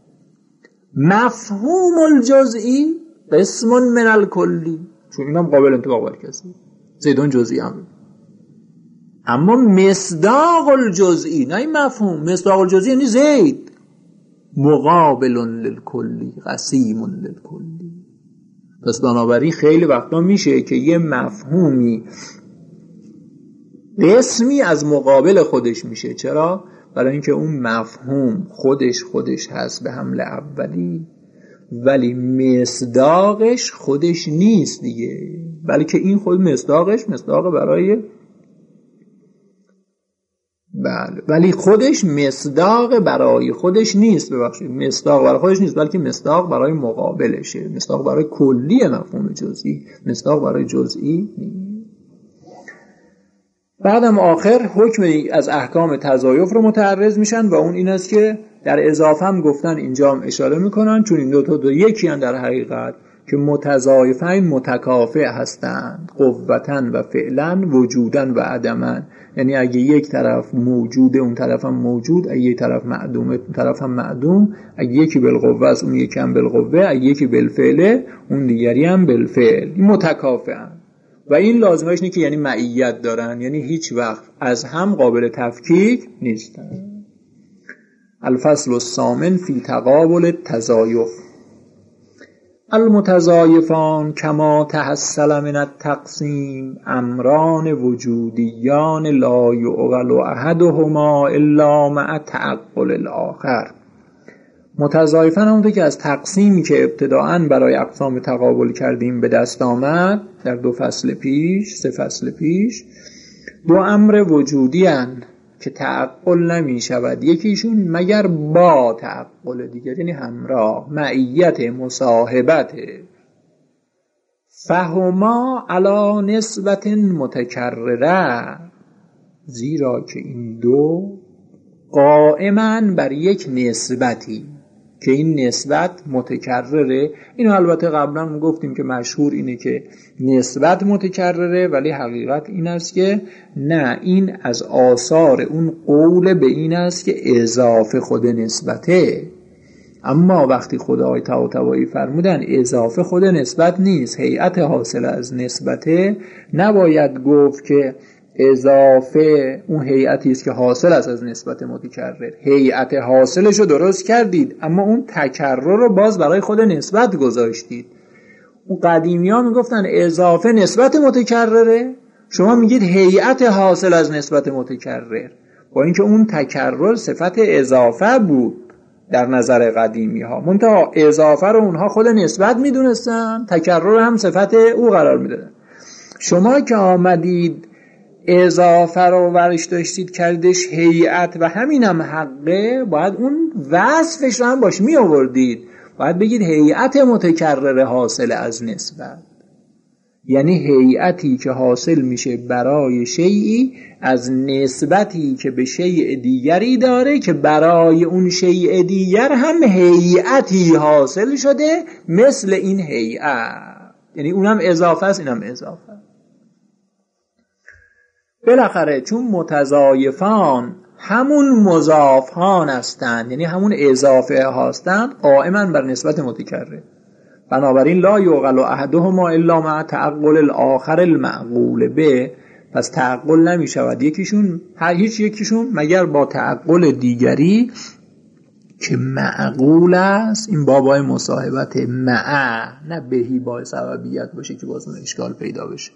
مفهوم الجزئی قسم من الکلی، چون اینم قابل انطباق بر کسی، زیدون جزئی هم. اما مصداق الجزئی، نه این مفهوم، مصداق الجزئی یعنی زید، مقابل للکلی قسیم للکلی. پس بنابراین خیلی وقتا میشه که یه مفهومی قسمی از مقابل خودش میشه. چرا؟ برای اینکه اون مفهوم خودش خودش هست به حمل اولی، ولی مصداقش خودش نیست دیگه، بلکه این خود مصداقش مصداق برای بله ولی خودش مصداق برای خودش نیست، ببخشید مصداق برای خودش نیست، بلکه مصداق برای مقابلشه، مصداق برای کلی مفهوم جزئی، مصداق برای جزئی نیست. بعدم آخر حکم از احکام تضایف رو متعرض میشن و اون این است که در اضافه هم گفتن، اینجا هم اشاره میکنن، چون این دو تا دو یکی هم در حقیقت که متضایفین متکافئ هستند، قوتن و فعلا، وجودن و عدمن. یعنی اگه یک طرف موجوده اون طرف هم موجود، اگه یک طرف معدومه اون طرف هم معدوم، اگه یکی بالقوه است اون یکی هم بالقوه، اگه یکی بالفعله اون دیگری هم بالفعل، متکافئن. و این لازمش اینه که یعنی معیت دارن، یعنی هیچ وقت از هم قابل تفکیک نیستن. الفصل الثامن فی تقابل التضایف. المتضایفان کما تحصل من التقسیم امران وجودیان لا یعقل احدهما الا مع تعقل الاخر. متضایفان همونطور که از تقسیمی که ابتداعاً برای اقسام تقابل کردیم به دست آمد در دو فصل پیش سه فصل پیش، دو امر وجودی هن که تعقل نمی شود یکیشون مگر با تعقل دیگر، یعنی همراه، معیت، مصاحبت. فهما علی نسبت متکرره، زیرا که این دو قائماً بر یک نسبتی که این نسبت متکرره. اینو البته قبلا گفتیم که مشهور اینه که نسبت متکرره، ولی حقیقت این است که نه، این از آثار اون قول به این است که اضافه خود نسبته. اما وقتی خدای طباطبایی فرمودن اضافه خود نسبت نیست، هیئت حاصل از نسبته، نباید گفت که اضافه اون هیئتی است که حاصل است از نسبت متکرر. هیئت حاصلش رو درست کردید، اما اون تکرر رو باز برای خود نسبت گذاشتید. اون قدیمی ها میگفتن اضافه نسبت متکرره، شما میگید هیئت حاصل از نسبت متکرر، با اینکه اون تکرر صفت اضافه بود در نظر قدیمی ها، منتها اضافه رو اونها خود نسبت میدونستن، تکرر هم صفت او قرار میدادن. شما که آمدید اضافه رو ورش داشتید کردش هیئت و همین هم حقه، باید اون وصفش رو هم باش می آوردید، باید بگید هیئت متکرر حاصل از نسبت، یعنی هیئتی که حاصل میشه برای شیئی از نسبتی که به شیء دیگری داره که برای اون شیء دیگر هم هیئتی حاصل شده مثل این هیئت، یعنی اونم اضافه است اینم اضافه. بالاخره چون متضایفان همون مضافان هستند، یعنی همون اضافه هستند، قائما بر نسبت متکرر، بنابراین لا یعقل احدهما الا مع تعقل الاخر المعقول به، پس تعقل نمی شود یکیشون، هر هیچ یکیشون مگر با تعقل دیگری که معقول است. این بابای مصاحبت مع، نه بهی با سببیت باشه که باز اون اشکال پیدا بشه.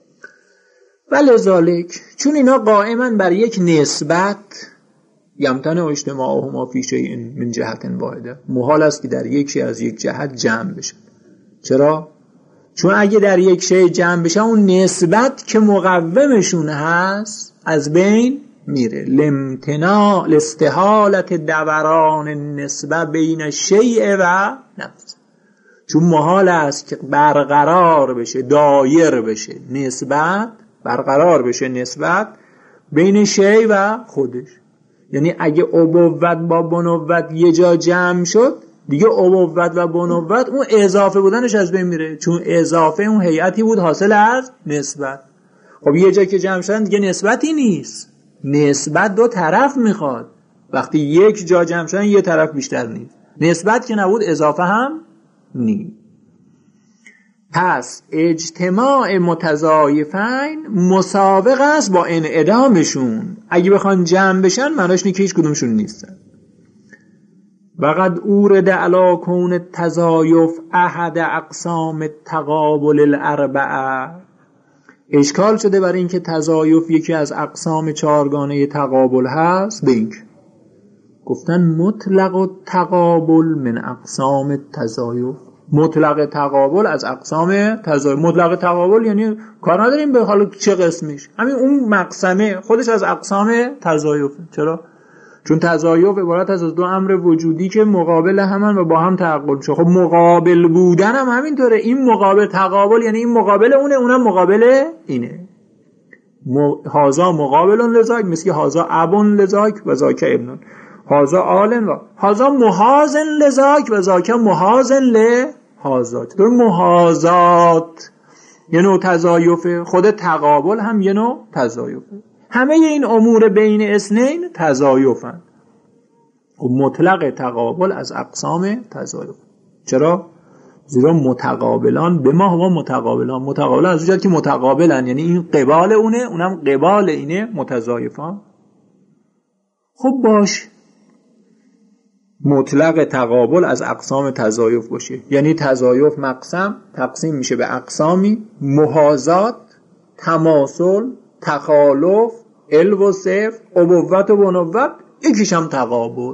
ولذالک چون اینا قائما بر یک نسبت، یمتنع اجتماعهما فی شیء من جهت واحده، محال است که در یک شی از یک جهت جمع بشن. چرا؟ چون اگه در یک شی جمع بشن اون نسبت که مقومشون هست از بین میره. لامتناع لاستحالت دوران النسبه بین الشیء و نفس، چون محال است که برقرار بشه، دایر بشه نسبت، برقرار بشه نسبت بین شی و خودش. یعنی اگه ابوت با بنوت یه جا جمع شد دیگه ابوت و بنوت اون اضافه بودنش از بین میره، چون اضافه اون هیئتی بود حاصل از نسبت. خب یه جا که جمع شدن دیگه نسبتی نیست، نسبت دو طرف میخواد. وقتی یک جا جمع شدن یه طرف بیشتر نیست، نسبت که نبود اضافه هم نیست. پس اجتماع متضایفین مسابق است با انعدامشون. اگه بخوان جمع بشن معناش اینه که هیچ کدومشون نیستن. وقد اورد علی کون التضایف احد اقسام تقابل الاربعه. اشکال شده برای اینکه تضایف یکی از اقسام چهارگانه تقابل هست. به این گفتن مطلق التقابل من اقسام التضایف. مطلق تقابل از اقسام تضایف. مطلق تقابل یعنی کار نداریم به حالا چه قسمیش، همین اون مقسمه خودش از اقسام تضایف. چرا؟ چون تضایف عبارت از دو امر وجودی که مقابل همن و با هم تعقل میشه. خب مقابل بودن هم همینطوره. این مقابل تقابل یعنی این مقابل اونه، اونم مقابل اینه. هازا مقابل لذاک، مثل که هازا ابن لذاک و ذاک ابن. هازا آلن و هازا محازن لذاک و ذاک محازن لهازا. چطور محازات یه نوع تضایفه، خود تقابل هم یه نوع تضایفه. همه این امور بین اثنین تضایفن. و مطلق تقابل از اقسام تضایف. چرا؟ زیرا متقابلان به ما هوا متقابلان. متقابلان از وجود که متقابلن، یعنی این قبال اونه اونم قبال اینه، متضایفان. خب باش، مطلق تقابل از اقسام تضایف باشه، یعنی تضایف مقسم تقسیم میشه به اقسامی: محاذات، تماثل، تخالف، علو و صفر، ابوت و بنوت، یکیش هم تقابل.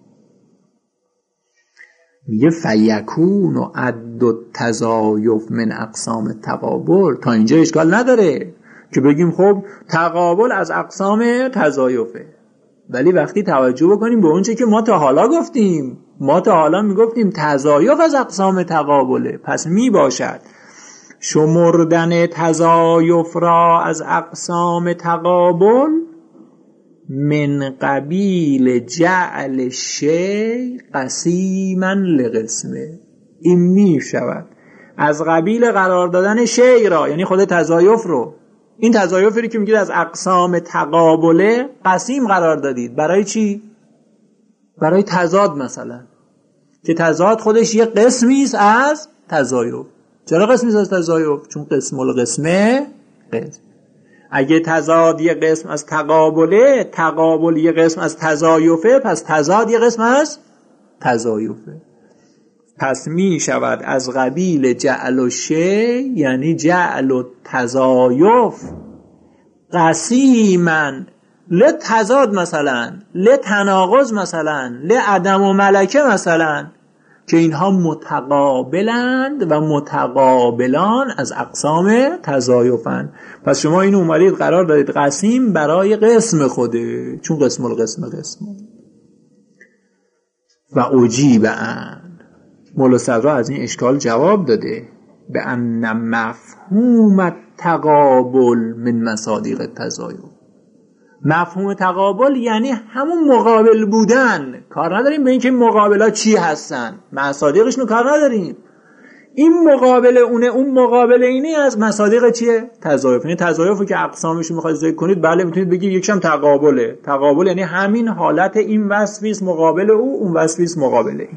میگه فیکون و عد و تضایف من اقسام تقابل. تا اینجا اشکال نداره که بگیم خب تقابل از اقسام تضایفه، ولی وقتی توجه بکنیم به اون چه که ما تا حالا گفتیم، ما تا حالا میگفتیم تضایف از اقسام تقابله، پس می باشد شمردن تضایف را از اقسام تقابل من قبیل جعل شی قسیما لقسمه. این می شود از قبیل قرار دادن شی را، یعنی خود تضایف رو، این تضایفی که میگید از اقسام تقابله قسیم قرار دادید. برای چی؟ برای تضاد مثلا، که تضاد خودش یه قسمی است از تضایف. چرا قسمی است از تضایف؟ چون قسم القسمه قسم. اگه تضاد یه قسم از تقابله، تقابل یه قسم از تضایفه، پس تضاد یه قسم از تضایفه. پس می شود از قبیل جعل و شی، یعنی جعل و تضایف قسیمن لتضاد مثلا، لتناقض مثلا، لعدم و ملکه مثلا، که اینها متقابلند و متقابلان از اقسام تضایفند. پس شما این اومدید قرار دادید قسیم برای قسم خوده، چون قسم القسم قسم. و اجیب ان، مولا صدرا از این اشکال جواب داده، به ان مفهوم تقابل من مصادیق التضایف. مفهوم تقابل یعنی همون مقابل بودن. کار نداریم به این که مقابلا چی هستن، مصادیقشون کار نداریم. این مقابل اونه، اون مقابل اینه از مصادیق چیه؟ تضایف. یعنی تضایفو که اقسامشو میخواید ذکر کنید، بله میتونید بگید یکیشم تقابله. تقابل یعنی همین حالت، این وصفی است مقابل او، اون وصفی است مقابل این.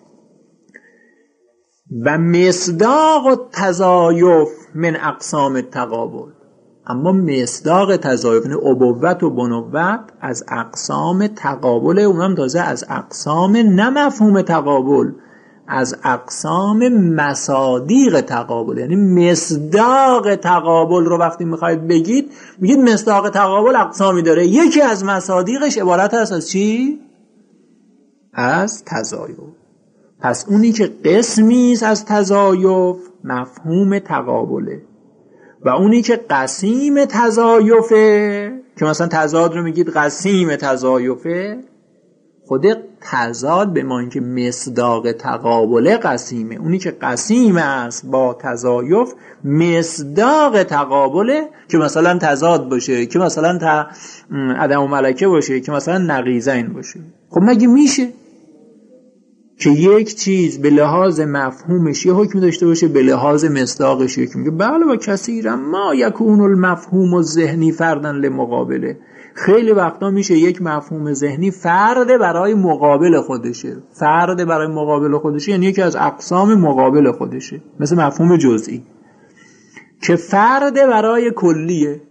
و مصداق التضایف من اقسام التقابل. اما مصداق تضایف، یعنی ابوت و بنوت، از اقسام تقابل، اونم تازه از اقسام نه مفهوم تقابل، از اقسام مصادیق تقابل. یعنی مصداق تقابل رو وقتی میخواید بگید، میگید مصداق تقابل اقسامی داره، یکی از مصادیقش عبارت هست از چی؟ از تضایف. پس اونی که قسمی است از تضایف مفهوم تقابله، و اونی که قسیم تضایفه، که مثلا تضاد رو میگید قسیم تضایفه، خود تضاد به ما اینکه مصداق تقابل قسیمه، اونی که قسیم است با تضایف مصداق تقابله که مثلا تضاد باشه، که مثلا تا عدم و ملکه باشه، که مثلا نقیضین باشه. خب مگه میشه که یک چیز به لحاظ مفهومش یه حکم داشته باشه، به لحاظ مصداقش یک میگه بله و کثیرا ما یکون المفهوم الذهنی فردا لمقابله. خیلی وقتا میشه یک مفهوم ذهنی فرد برای مقابل خودشه، فرد برای مقابل خودشه یعنی یکی از اقسام مقابل خودشه، مثل مفهوم جزئی که فرد برای کلیه،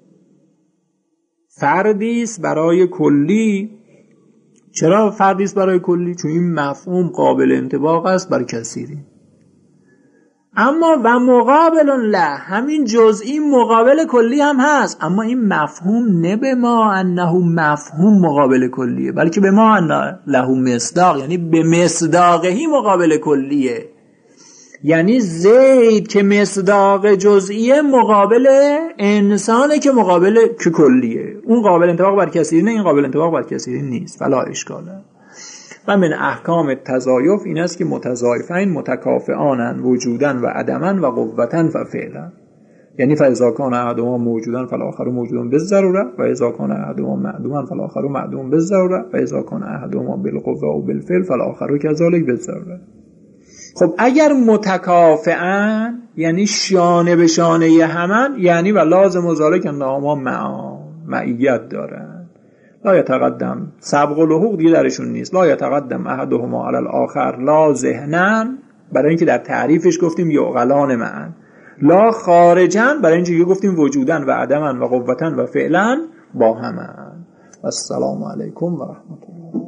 فردیست برای کلی. چرا فردیست برای کلی؟ چون این مفهوم قابل انطباق است بر کثیری. اما و مقابل له، همین جزئی مقابل کلی هم هست، اما این مفهوم نه به ما انه مفهوم مقابل کلیه، بلکه به ما انه له مصداق، یعنی به مصداقهی مقابل کلیه. یعنی زید که مصداق جزئیه مقابل انسانه که مقابل که کلیه. اون قابل انطباق بر کثیری نه، این قابل انطباق بر کثیری نیست. فلا اشکاله. و من احکام تضایف این است که متضایفین متکافئانن وجودن و عدمن و قوتن و فعلا. یعنی فاذا کان احدهما موجودن فالاخر موجود بالضروره و اذا کان احدهما معدوما فالاخر معدوم بالضروره و اذا کان احدهما بالقوه و بالفعل فالاخر كذلك بالضروره. خب اگر متکافئن یعنی شانه به شانه همن، یعنی و لازم و ذالک انهما معا معیت دارن. لا یتقدم سبق و لحوق دیگه درشون نیست. لا یتقدم احدهما علی الاخر لا ذهنن، برای اینکه در تعریفش گفتیم یعقلان معن. لا خارجن، برای اینکه گفتیم وجودن و عدمن و قوتن و فعلا با همن. السلام علیکم و رحمت الله.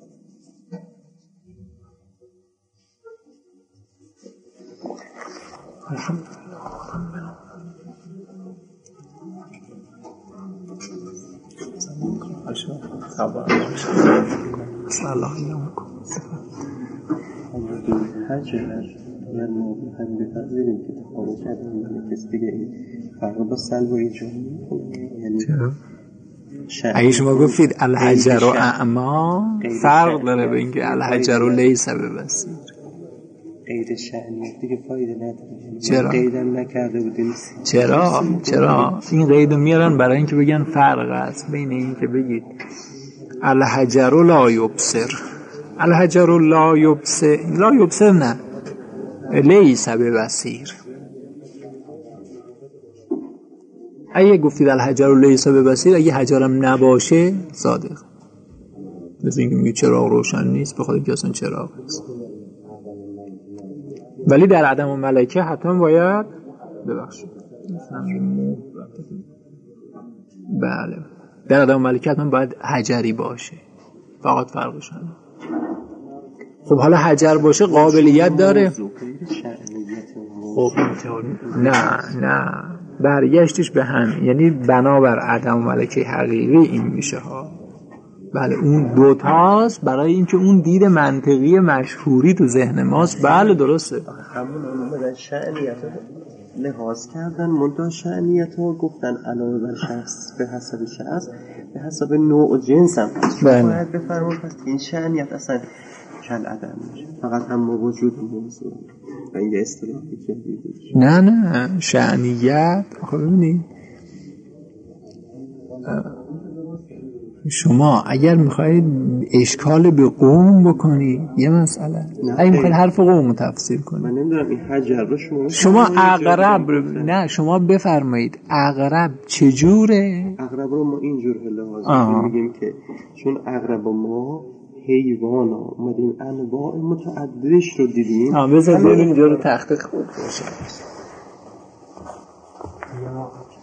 الحمدلله هر چقدر باید ما هم بپذیریم که تفاوت کردن من کسی دیگه این فرق با سلب و ایجاب یعنی اگه شما گفتید الحجر و اعما فرق داره به اینکه الحجر و لیس ببسیر. قید شأنیت دیگه فایده نداره. چرا؟ قیدم نکرده بودیم. چرا؟ چرا؟ این قیدو میارن برای اینکه بگن فرق است بین این که بگید الحجر لا یبصر، الحجر لا یبصر، لا یبصر نه، لیس ببصیر. اگه گفتید الحجر لیس ببصیر، اگه حجرم نباشه صادق. مثل اینکه میگه چراغ روشن نیست، بخاطر اینکه اصلا چراغ است. ولی در عدم و ملکه حتما باید ببخشید بله در عدم و ملکه حتما باید حجری باشه، فقط فرقش همه. خب حالا حجر باشه قابلیت داره. خب نه نه برگشتش به هم، یعنی بنابر عدم و ملکه حقیقی این میشه ها. بله اون دوتاست برای اینکه اون دید منطقی مشهوری تو ذهن ماست. بله درسته. همون اومدن شأنیت لحاظ کردن، منتها شأنیت ها گفتن علاوه بر شخص به حسب شخص به حسب نوع و جنس هم هست. باید بفرمون پس این شأنیت اصلا کل عدم میشه، فقط هم وجود موضوع و این یه اصطلاحی جدید. نه نه شأنیت خب ببینید شما اگر میخواید اشکال به قوم بکنی یه مسئله، اگه میخواید حرف قوم رو تفسیر کنی من نمیدونم این حجر رو شما شما اقرب نه شما بفرمایید اقرب چجوره؟ اقرب رو ما اینجور لحاظ میگیم که چون اقرب ما حیوان ها اومدیم انواع متعددش رو دیدیم. آه بذار اینجا رو تحقیق خود باشه.